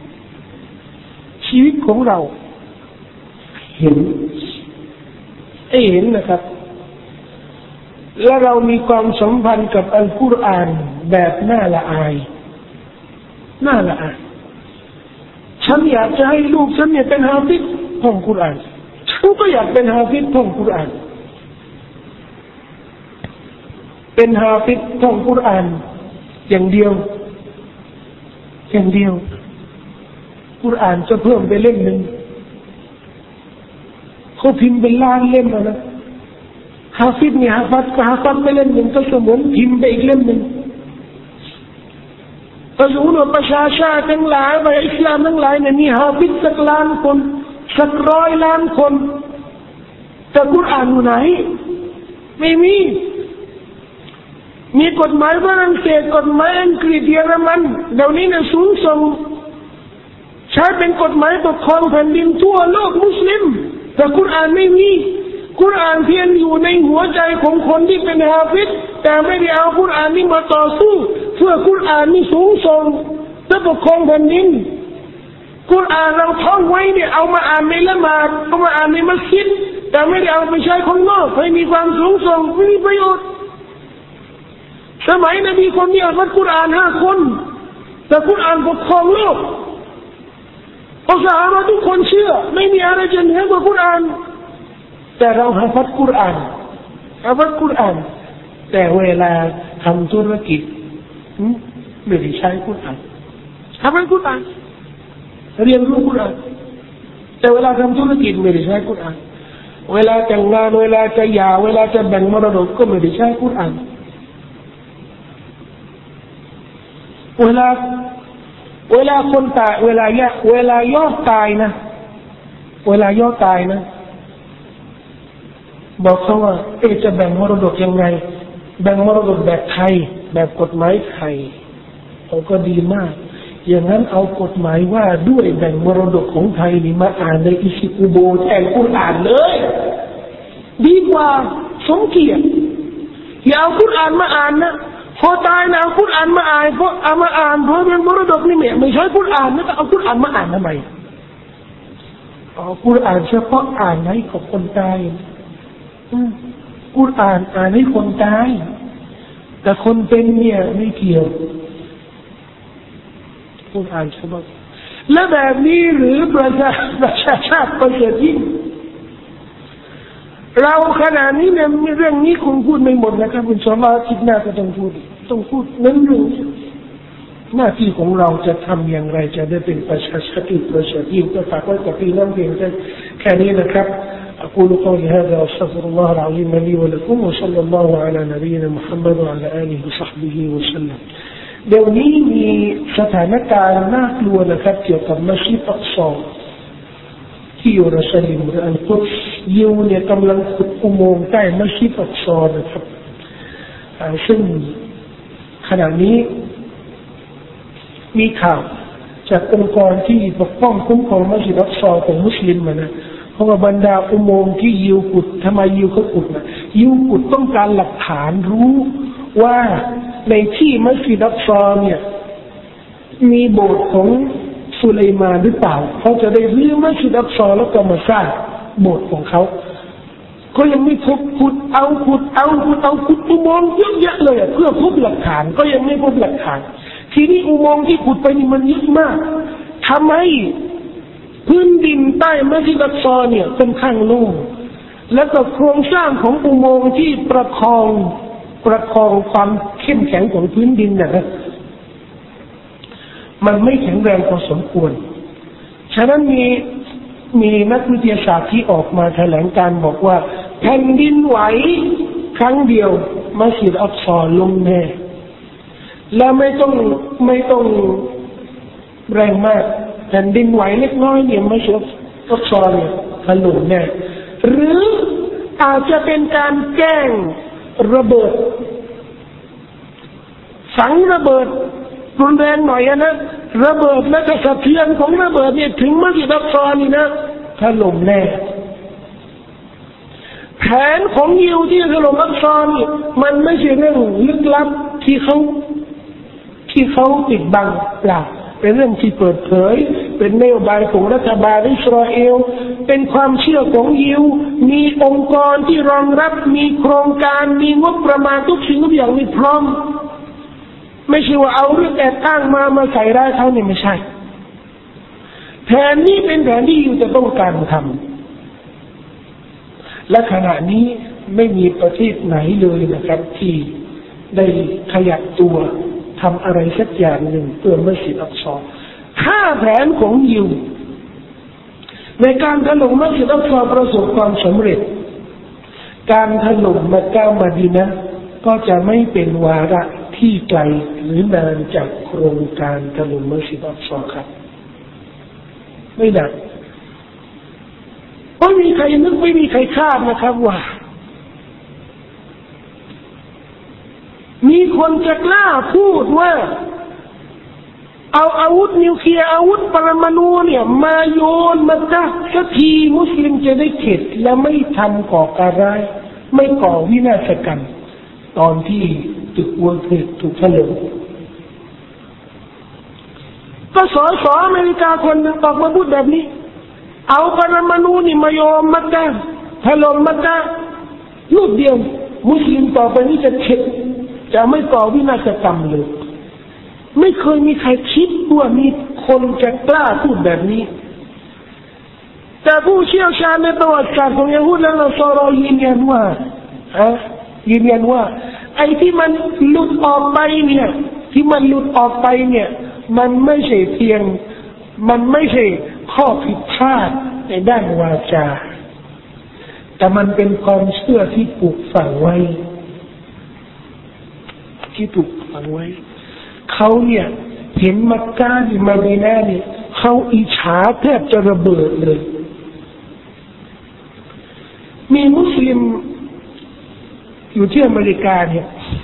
ชีวิตของเราเห็นเห็นนะครับและเรามีความสัมพันธ์กับอัลกุรอานแบบน่าละอายน่าละอายฉันอยากจะให้ลูกฉันเนี่ยเป็นฮาฟิซท่องกุรอานฉันก็อยากเป็นฮาฟิซท่องกุรอานเป็นฮาฟิซท่องกุรอานอย่างเดียวอย่างเดียวกุรอานจะเพิ่มไปเล่มหนึ่งเขาพิมพ์เป็นล้านเล่มแล้วนะฮาฟิซเนี่ยฮาฟัดก็ฮาฟัดไปเล่มหนึ่งก็สมมติพิมพ์ไปอีกเล่มหนึ่งก็รู้ว่าประชาชาติทั้งหลายในอิสลามทั้งหลายเนี่ยมีฮาฟิซสักล้านคนสักร้อยล้านคนแต่กุรอานอยู่ไหนไม่มีมีกฎหมายฝรั่งเศสกฎหมายอังกฤษเยอรมันเดี๋ยวนี้เนี่ยสูงส่งใช้เป็นกฎหมายปกครองแผ่นดินทั่วโลกมุสลิมแต่กุรอานไม่มีกุรอานเพียงอยู่ในหัวใจของคนที่เป็นฮาฟิซแต่ไม่ได้เอากุรอานนี้มาต่อสู้เพื่อกุรอานนี้สูงส่งและปกครองแผ่นดินกุรอานเราท่องไว้เนี่ยเอามาอ่านในละหมาดเอามาอ่านในมัสยิดแต่ไม่ได้เอาไปใช้ข้างนอกให้มีความสูงส่งไม่มีประโยชน์สมัยนบีคนนี้อ่านกุรอานห้าคนแต่กุรอานปกครองโลกเพราะสหายทุกคนเชื่อไม่มีอะไรจะเหนือกว่ากุรอานแต่เราฮะฟัดกุรอานฮะฟัดกุรอานแต่เวลาทำธุรกิจไม่ได้ใช้กุรอานฮะฟัดกุรอานเรียนรู้กุรอานแต่เวลาทำธุรกิจไม่ได้ใช้กุรอานเวลาแต่งงานเวลาจะหย่าเวลาจะแบ่งมรดกก็ไม่ได้ใช้กุรอานเวลาเวลาคนตายเวลาแยกเวลายอดตายนะเวลายอดตายนะบอกเขาว่าเอ๊ะจะแบ่งมรดกยังไงแบ่งมรดกแบบไทยแบบกฎหมายไทยเขาก็ดีมากอย่างนั้นเอากฎหมายว่าด้วยแบ่งมรดกของไทยนี่มาอ่านในอิซิกุโบแทนกุรอานเลยดีกว่าสมเกียรติอย่าเอากุรอานมาอ่านนะพอตายนะเอากุรอานมาอ่านเพราะเอามาอ่านเพราะเป็นมรดกนี่ไม่ไม่ใช่กุรอานนะแต่เอากุรอานมาอ่านทำไมเอากุรอานเฉพาะอ่านให้กับคนตายกุรอานอ่านให้คนตายแต่คนเป็นเนี่ยไม่เกี่ยวกุรอานเฉพาะและแบบนี้หรือประชาประชาชาติประเสริฐยิ่งเราขณะนี้เนี่ยเรื่องนี้คงพูดไม่หมดนะครับคุณสมบัติคิดหน้าก็ต้องพูดต้องพูดเน้นเรื่องหน้าที่ของเราจะทำอย่างไรจะได้เป็นประชาชาติประเสริฐยิ่งก็ฝากไว้กับพี่น้องเพียงแค่นี้นะครับ أقول قولي هذا وأستغفر الله العظيم لي ولكم وصلى الله على نبينا محمد وعلى آله وصحبه وسلم เดี๋ยวนี้มีสถานการณ์น่ากลัวนะครับเกี่ยวกับมัสยิดอักษรที่เยรูซาเล็มหรืออัลกุดส์ยิวเนี่ยกำลังขุดอุโมงค์ใต้มัสยิดอักษรนะครับซึ่งขณะนี้มีข่าวจากองค์กรที่ปกป้องคุ้มครองมัสยิดอักษรของมุสลิมนะเพราะว่าบรรดาอุโมงค์ที่ยิวขุดทำไมยิวเขาขุดนะยิวขุดต้องการหลักฐานรู้ว่าในที่มัสยิดอักษรเนี่ยมีโบสถ์ของสุไลมานหรือเปล่าเขาจะได้รื้อมัสยิดอักษรแล้วก็มาสร้างโบสถ์ของเขาก็ยังไม่พบขุดเอาขุดเอาขุดเอาขุดอุโมงค์เยอะแยะเลยเพื่อพบหลักฐานก็ยังไม่พบหลักฐานทีนี้อุโมงค์ที่ขุดไปนี่มันเยอะมากทำให้พื้นดินใต้มัสยิดอักษรเนี่ยค่อนข้างโล่งแล้วก็โครงสร้างของอุโมงค์ที่ประคองประคองความเข้มแข็งของพื้นดินนะมันไม่แข็งแรงพอสมควรฉะนั้นมีมีนักวิทยาศาสตร์ที่ออกมาแถลงการบอกว่าแผ่นดินไหวครั้งเดียวมัสยิดอักษรลงแน่และไม่ต้องไม่ต้องแรงมากแผ่นดินไหวเล็กน้อยเนี่ยมัสยิดอักษรเนี่ยถล่มแน่หรืออาจจะเป็นการแกล้งระเบิดฝังระเบิดรุนแรงหน่อยนะระเบิดและกระสะเทือนของระเบิดเนี่ยถึงมัสยิดอักษอนี่นะถล่มแน่แผนของยิวที่ถล่มอักษอนี่มันไม่ใช่เรื่องลึกลับที่เขาที่เขาปิดบังเปล่าเป็นเรื่องที่เปิดเผยเป็นนโยบายของรัฐบาลอิสราเอลเป็นความเชื่อของยิวมีองค์กรที่รองรับมีโครงการมีงบประมาณทุกสิ่งทุกอย่างมีพร้อมไม่ใช่ว่าเอาเรื่องแอบอ้างมามาใส่ร้ายเขาเนี่ยไม่ใช่แผนนี้เป็นแผนที่ยิวจะต้องการทำและขณะนี้ไม่มีประเทศไหนเลยนะครับที่ได้ขยับตัวทำอะไรสักอย่างหนึ่งเพื่อมัสยิดอักษอถ้าแผนของยิวในการถล่มมัสยิดอักษอประสบความสำเร็จการถล่มมักกะมะดีนะห์ก็จะไม่เป็นวาระที่ไกลหรือนานจากโครงการถล่มมัสยิดอักษอครับไม่นานไม่มีใครนึกไม่มีใครคาดนะครับว่ามีคนจะกล้าพูดว่าเอาอาวุธนิวเคลียร์อาวุธปรมาณูเนี่ยมาโยนมาจ้าสักทีมุสลิมจะได้เข็ดและไม่ทำก่อการร้ายไม่ก่อวินาศกรรมตอนที่ตึกวัวเทถูกถล่มก็สอสออเมริกาคนหนึ่งออกมาพูดแบบนี้เอาปรมาณูนี่มาโยนมาจ้าถล่มมาจ้าลูกเดียวมุสลิมต่อไปนี้จะเข็ดจะไม่ก่อวินาศกรรมเลยไม่เคยมีใครคิดว่ามีคนจะกล้าพูดแบบนี้แต่ผู้เชี่ยวชาญในประวัติศาสตร์ของยิวและนัสรอยืนยันว่าฮะยืนยันว่าไอ้ที่มันหลุดออกไปเนี่ยที่มันหลุดออกไปเนี่ยมันไม่ใช่เพียงมันไม่ใช่ข้อผิดพลาดในด้านวาจาแต่มันเป็นความเชื่อที่ปลูกฝังไว้ที่ปลูกฝังไว้เขาเนี่ยเห็นมักกะที่มะดีนะห์เนี่ยเขาอิจฉาแทบจะระเบิดเลยมีมุสลิมอยู่ที่อเมริกาเนี่ย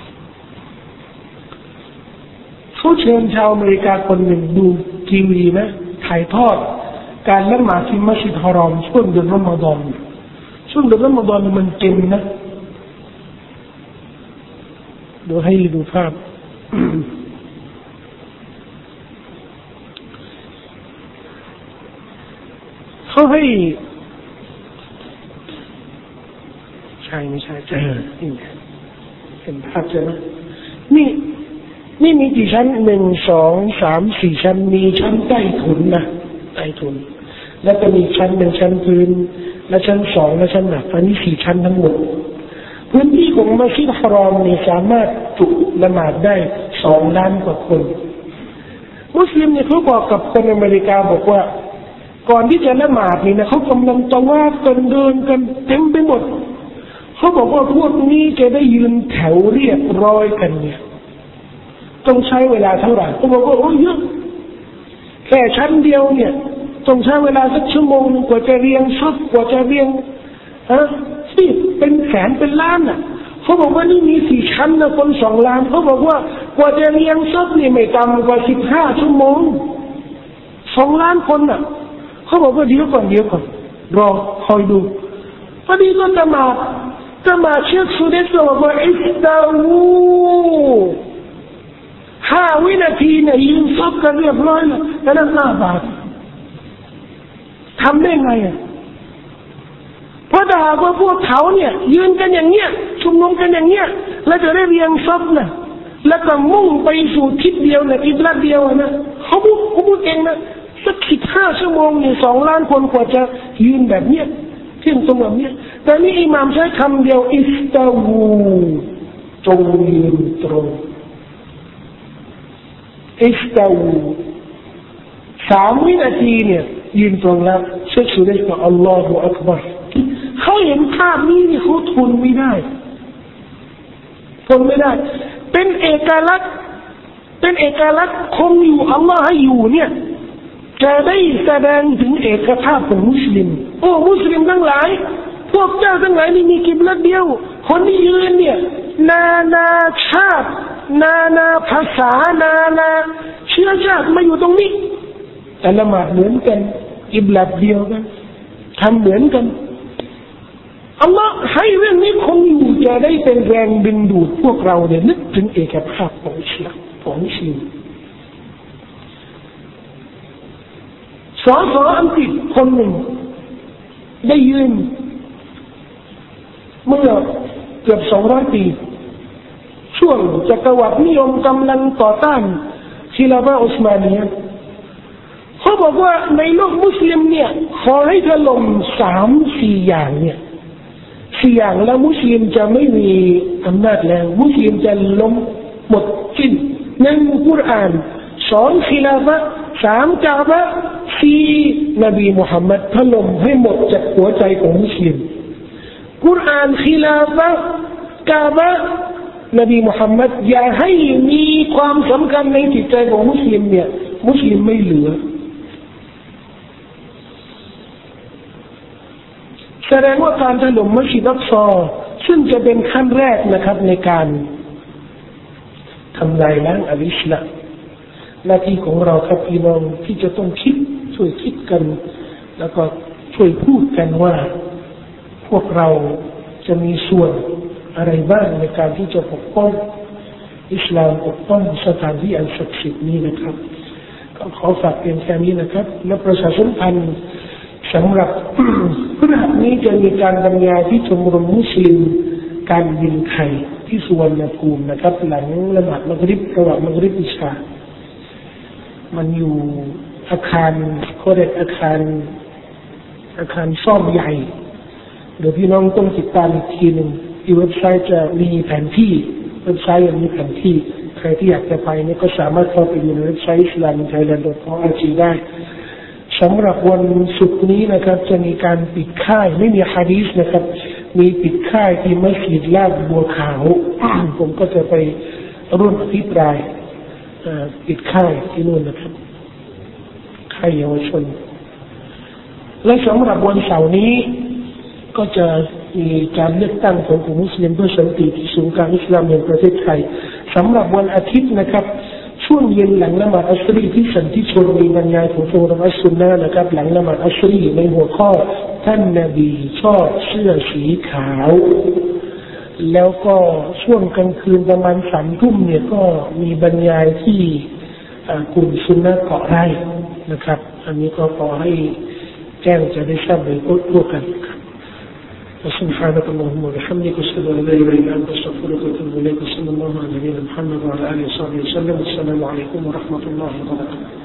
เขาเชิญชาวอเมริกาคนหนึ่งดูทีวีนะถ่ายทอดการละหมาดที่มัสยิดฮารอมช่วงเดือนรอมฎอนช่วงเดือนรอมฎอนมันเต็มนะเดี๋ยวให้ดูภาพเขาให้ใช่ไม่ใช่ใช่เห็นภาพใช่ไหมนี่นี่มีกี่ชั้นหนึ่งสองสามสี่ชั้นมีชั้นใต้ถุนนะใต้ถุนแล้วก็มีชั้นหนึ่งชั้นพื้นและชั้นสองและชั้นหนักอันนี้สี่ชั้นทั้งหมดพื้นที่ของมัสยิดฮารอมนี่สามารถจุละหมาดได้สองล้านกว่าคนมุสลิมเนี่ยเขาบอกกับคนอเมริกาบอกว่าก่อนที่จะละหมาดนี่นะเขากำลังตะวาดกันเดินกันเต็มไปหมดเขาบอกว่าพวกนี้จะได้ยืนแถวเรียบร้อยกันเนี่ยต้องใช้เวลาเท่าไหร่เขาบอกว่าโอ้ยเยอะแค่ชั้นเดียวเนี่ยต้องใช้เวลาสักชั่วโมงนึงกว่าจะเรียงซับกว่าจะเรียงฮะที่เป็นแสนเป็นล้านน่ะเขาบอกว่านี่มีสี่ชั้นนะคนสองล้านเขาบอกว่ากว่าจะเรียงซับนี่ไม่ต่ำกว่าสิบห้าชั่วโมงสองล้านคนน่ะเขาบอกว่าเดี๋ยวก่อนเดี๋ยวก่อนรอคอยดูพอดีก็จะมาจะมาเช็คสุดเด็ดบอกว่าอิสตาวูห้าวินาทีเนี่ยยืนซับกันเรียบร้อยแล้วแล้วนั่งหน้าบาททำได้ไงอ่ะเพราะถ้าหากว่าพวกเขาเนี่ยยืนกันอย่างเงี้ยชุมนุมกันอย่างเงี้ยแล้วจะได้เรียงซับนะแล้วก็มุ่งไปสู่ทิศเดียวเนี่ยอิบลัดเดียวนะเขาพูดเขาพูดเองนะสักสิบห้าชั่วโมงนี่สองล้านคนกว่าจะยืนแบบเนี้ยเที่ยงตรงแบบเนี้ยแต่นี่อิหม่ามใช้คำเดียวอิสตาวูจงยืนตรงอิสตาวูสามวินาทีเนี่ยยืนตรงแล้วเช็คสุดเลยกับอัลลอฮฺอักบัรเขาเห็นภาพนี้นี่เขาทนไม่ได้ทนไม่ได้เป็นเอกลักษณ์เป็นเอกลักษณ์คงอยู่อัลลอฮฺให้อยู่เนี่ยจะได้แสดงถึงเอกภาพของมุสลิมโอ้มุสลิมทั้งหลายพวกเจ้าทั้งหลายนี่มีกิบลัดเดียวคนที่ยืนเนี่ยนานาชาตินานาภาษานานาเชื้อชาติมาอยู่ตรงนี้แต่ละหมาดเหมือนกันอิบลัดเดียวกันทำเหมือนกันอัลลอฮ์ให้เรื่องนี้คงอยู่จะได้เป็นแรงดึงดูดพวกเราเนี่ยนึกถึงเอกภาพของอิสลามของมุสลิมสอสออังกฤษคนหนึ่งได้ยืนเมื่อเกือบสองร้อยปีช่วงจักรวรรดินิยมกำลังต่อต้านคิลาฟะห์อุสมานียะห์เขาบอกว่าในโลกมุสลิมเนี่ยขอให้ถล่มสามสี่อย่างเนี่ยสี่อย่างแล้วมุสลิมจะไม่มีอำนาจแล้วมุสลิมจะล้มหมดสิ้นหนึ่งกุรอานสองคิลาฟะห์สามกะอ์บะห์สี่นบีมุฮัมมัดถล่มให้หมดจากหัวใจของมุสลิมกุรอานคิลาฟะห์กะอ์บะห์นบีมุฮัมมัดอย่าให้มีความสำคัญในจิตใจของมุสลิมเนี่ยมุสลิมไม่เหลือแสดงว่าการถล่มมัสยิดอักซอซึ่งจะเป็นขั้นแรกนะครับในการทำลายล้างอัลอิสลามหน้าที่ของเราครับพี่น้องที่จะต้องคิดช่วยคิดกันแล้วก็ช่วยพูดกันว่าพวกเราจะมีส่วนอะไรบ้างในการที่จะปกป้องอิสลามปกป้องสถานที่อันศักดิ์สิทธิ์นี้นะครับก็ขอฝากเพียงแค่นี้นะครับและประชาสัมพันธ์สำหรับพฤหัสนี้จะมีการบรรยายที่ชมรมมุสลิมการบินไทยที่สุวรรณภูมินะครับหลังละหมาดมักริบระหว่างมักริบอิชามันอยู่อาคารเขาเรียกอาคารอาคารซ่อมใหญ่เดี๋ยวพี่น้องต้องติดตามอีกทีหนึ่งที่เว็บไซต์จะมีแผนที่เว็บไซต์มีแผนที่ใครที่อยากจะไปนี่ก็สามารถเข้าไปดูในเว็บไซต์ อิสลามไทยแลนด์ ดอท โอ อาร์ จี ได้สำหรับวันศุกร์นี้นะครับจะมีการปิดค่ายไม่มีหะดีษนะครับมีปิดค่ายที่มัสยิดลาดบัวขาวผมก็จะไปร่วมอภิปรายปิดค่ายที่นู่นนะครับค่ายเยาวชนและสำหรับวันเสาร์นี้ก็จะมีการเลือกตั้งของกลุ่มมุสลิมเพื่อสันติที่ศูนย์กลางอิสลามแห่งประเทศไทยสำหรับวันอาทิตย์นะครับช่วงเย็นหลังละหมาดอัสรีที่สันติชนมีบรรยายของชมรมอัสซุนนะห์นะครับหลังละหมาดอัสรีในหัวข้อท่านนบีชอบเสื้อสีขาวแล้วก็ช่วงกลางคืนประมาณสามทุ่มเนี่ยก็มีบรรยายที่กลุ่มซุนนะห์เกาะไร่นะครับอันนี้ก็ขอให้แจ้งจะได้ทราบโดยทั่วกันครับسبحانك اللهم وبحمدك اشهد ان لا اله الا انت استغفرك واتوب اليك صلى الله على نبينا محمد وعلى اله وصحبه وسلم والسلام عليكم ورحمه الله وبركاته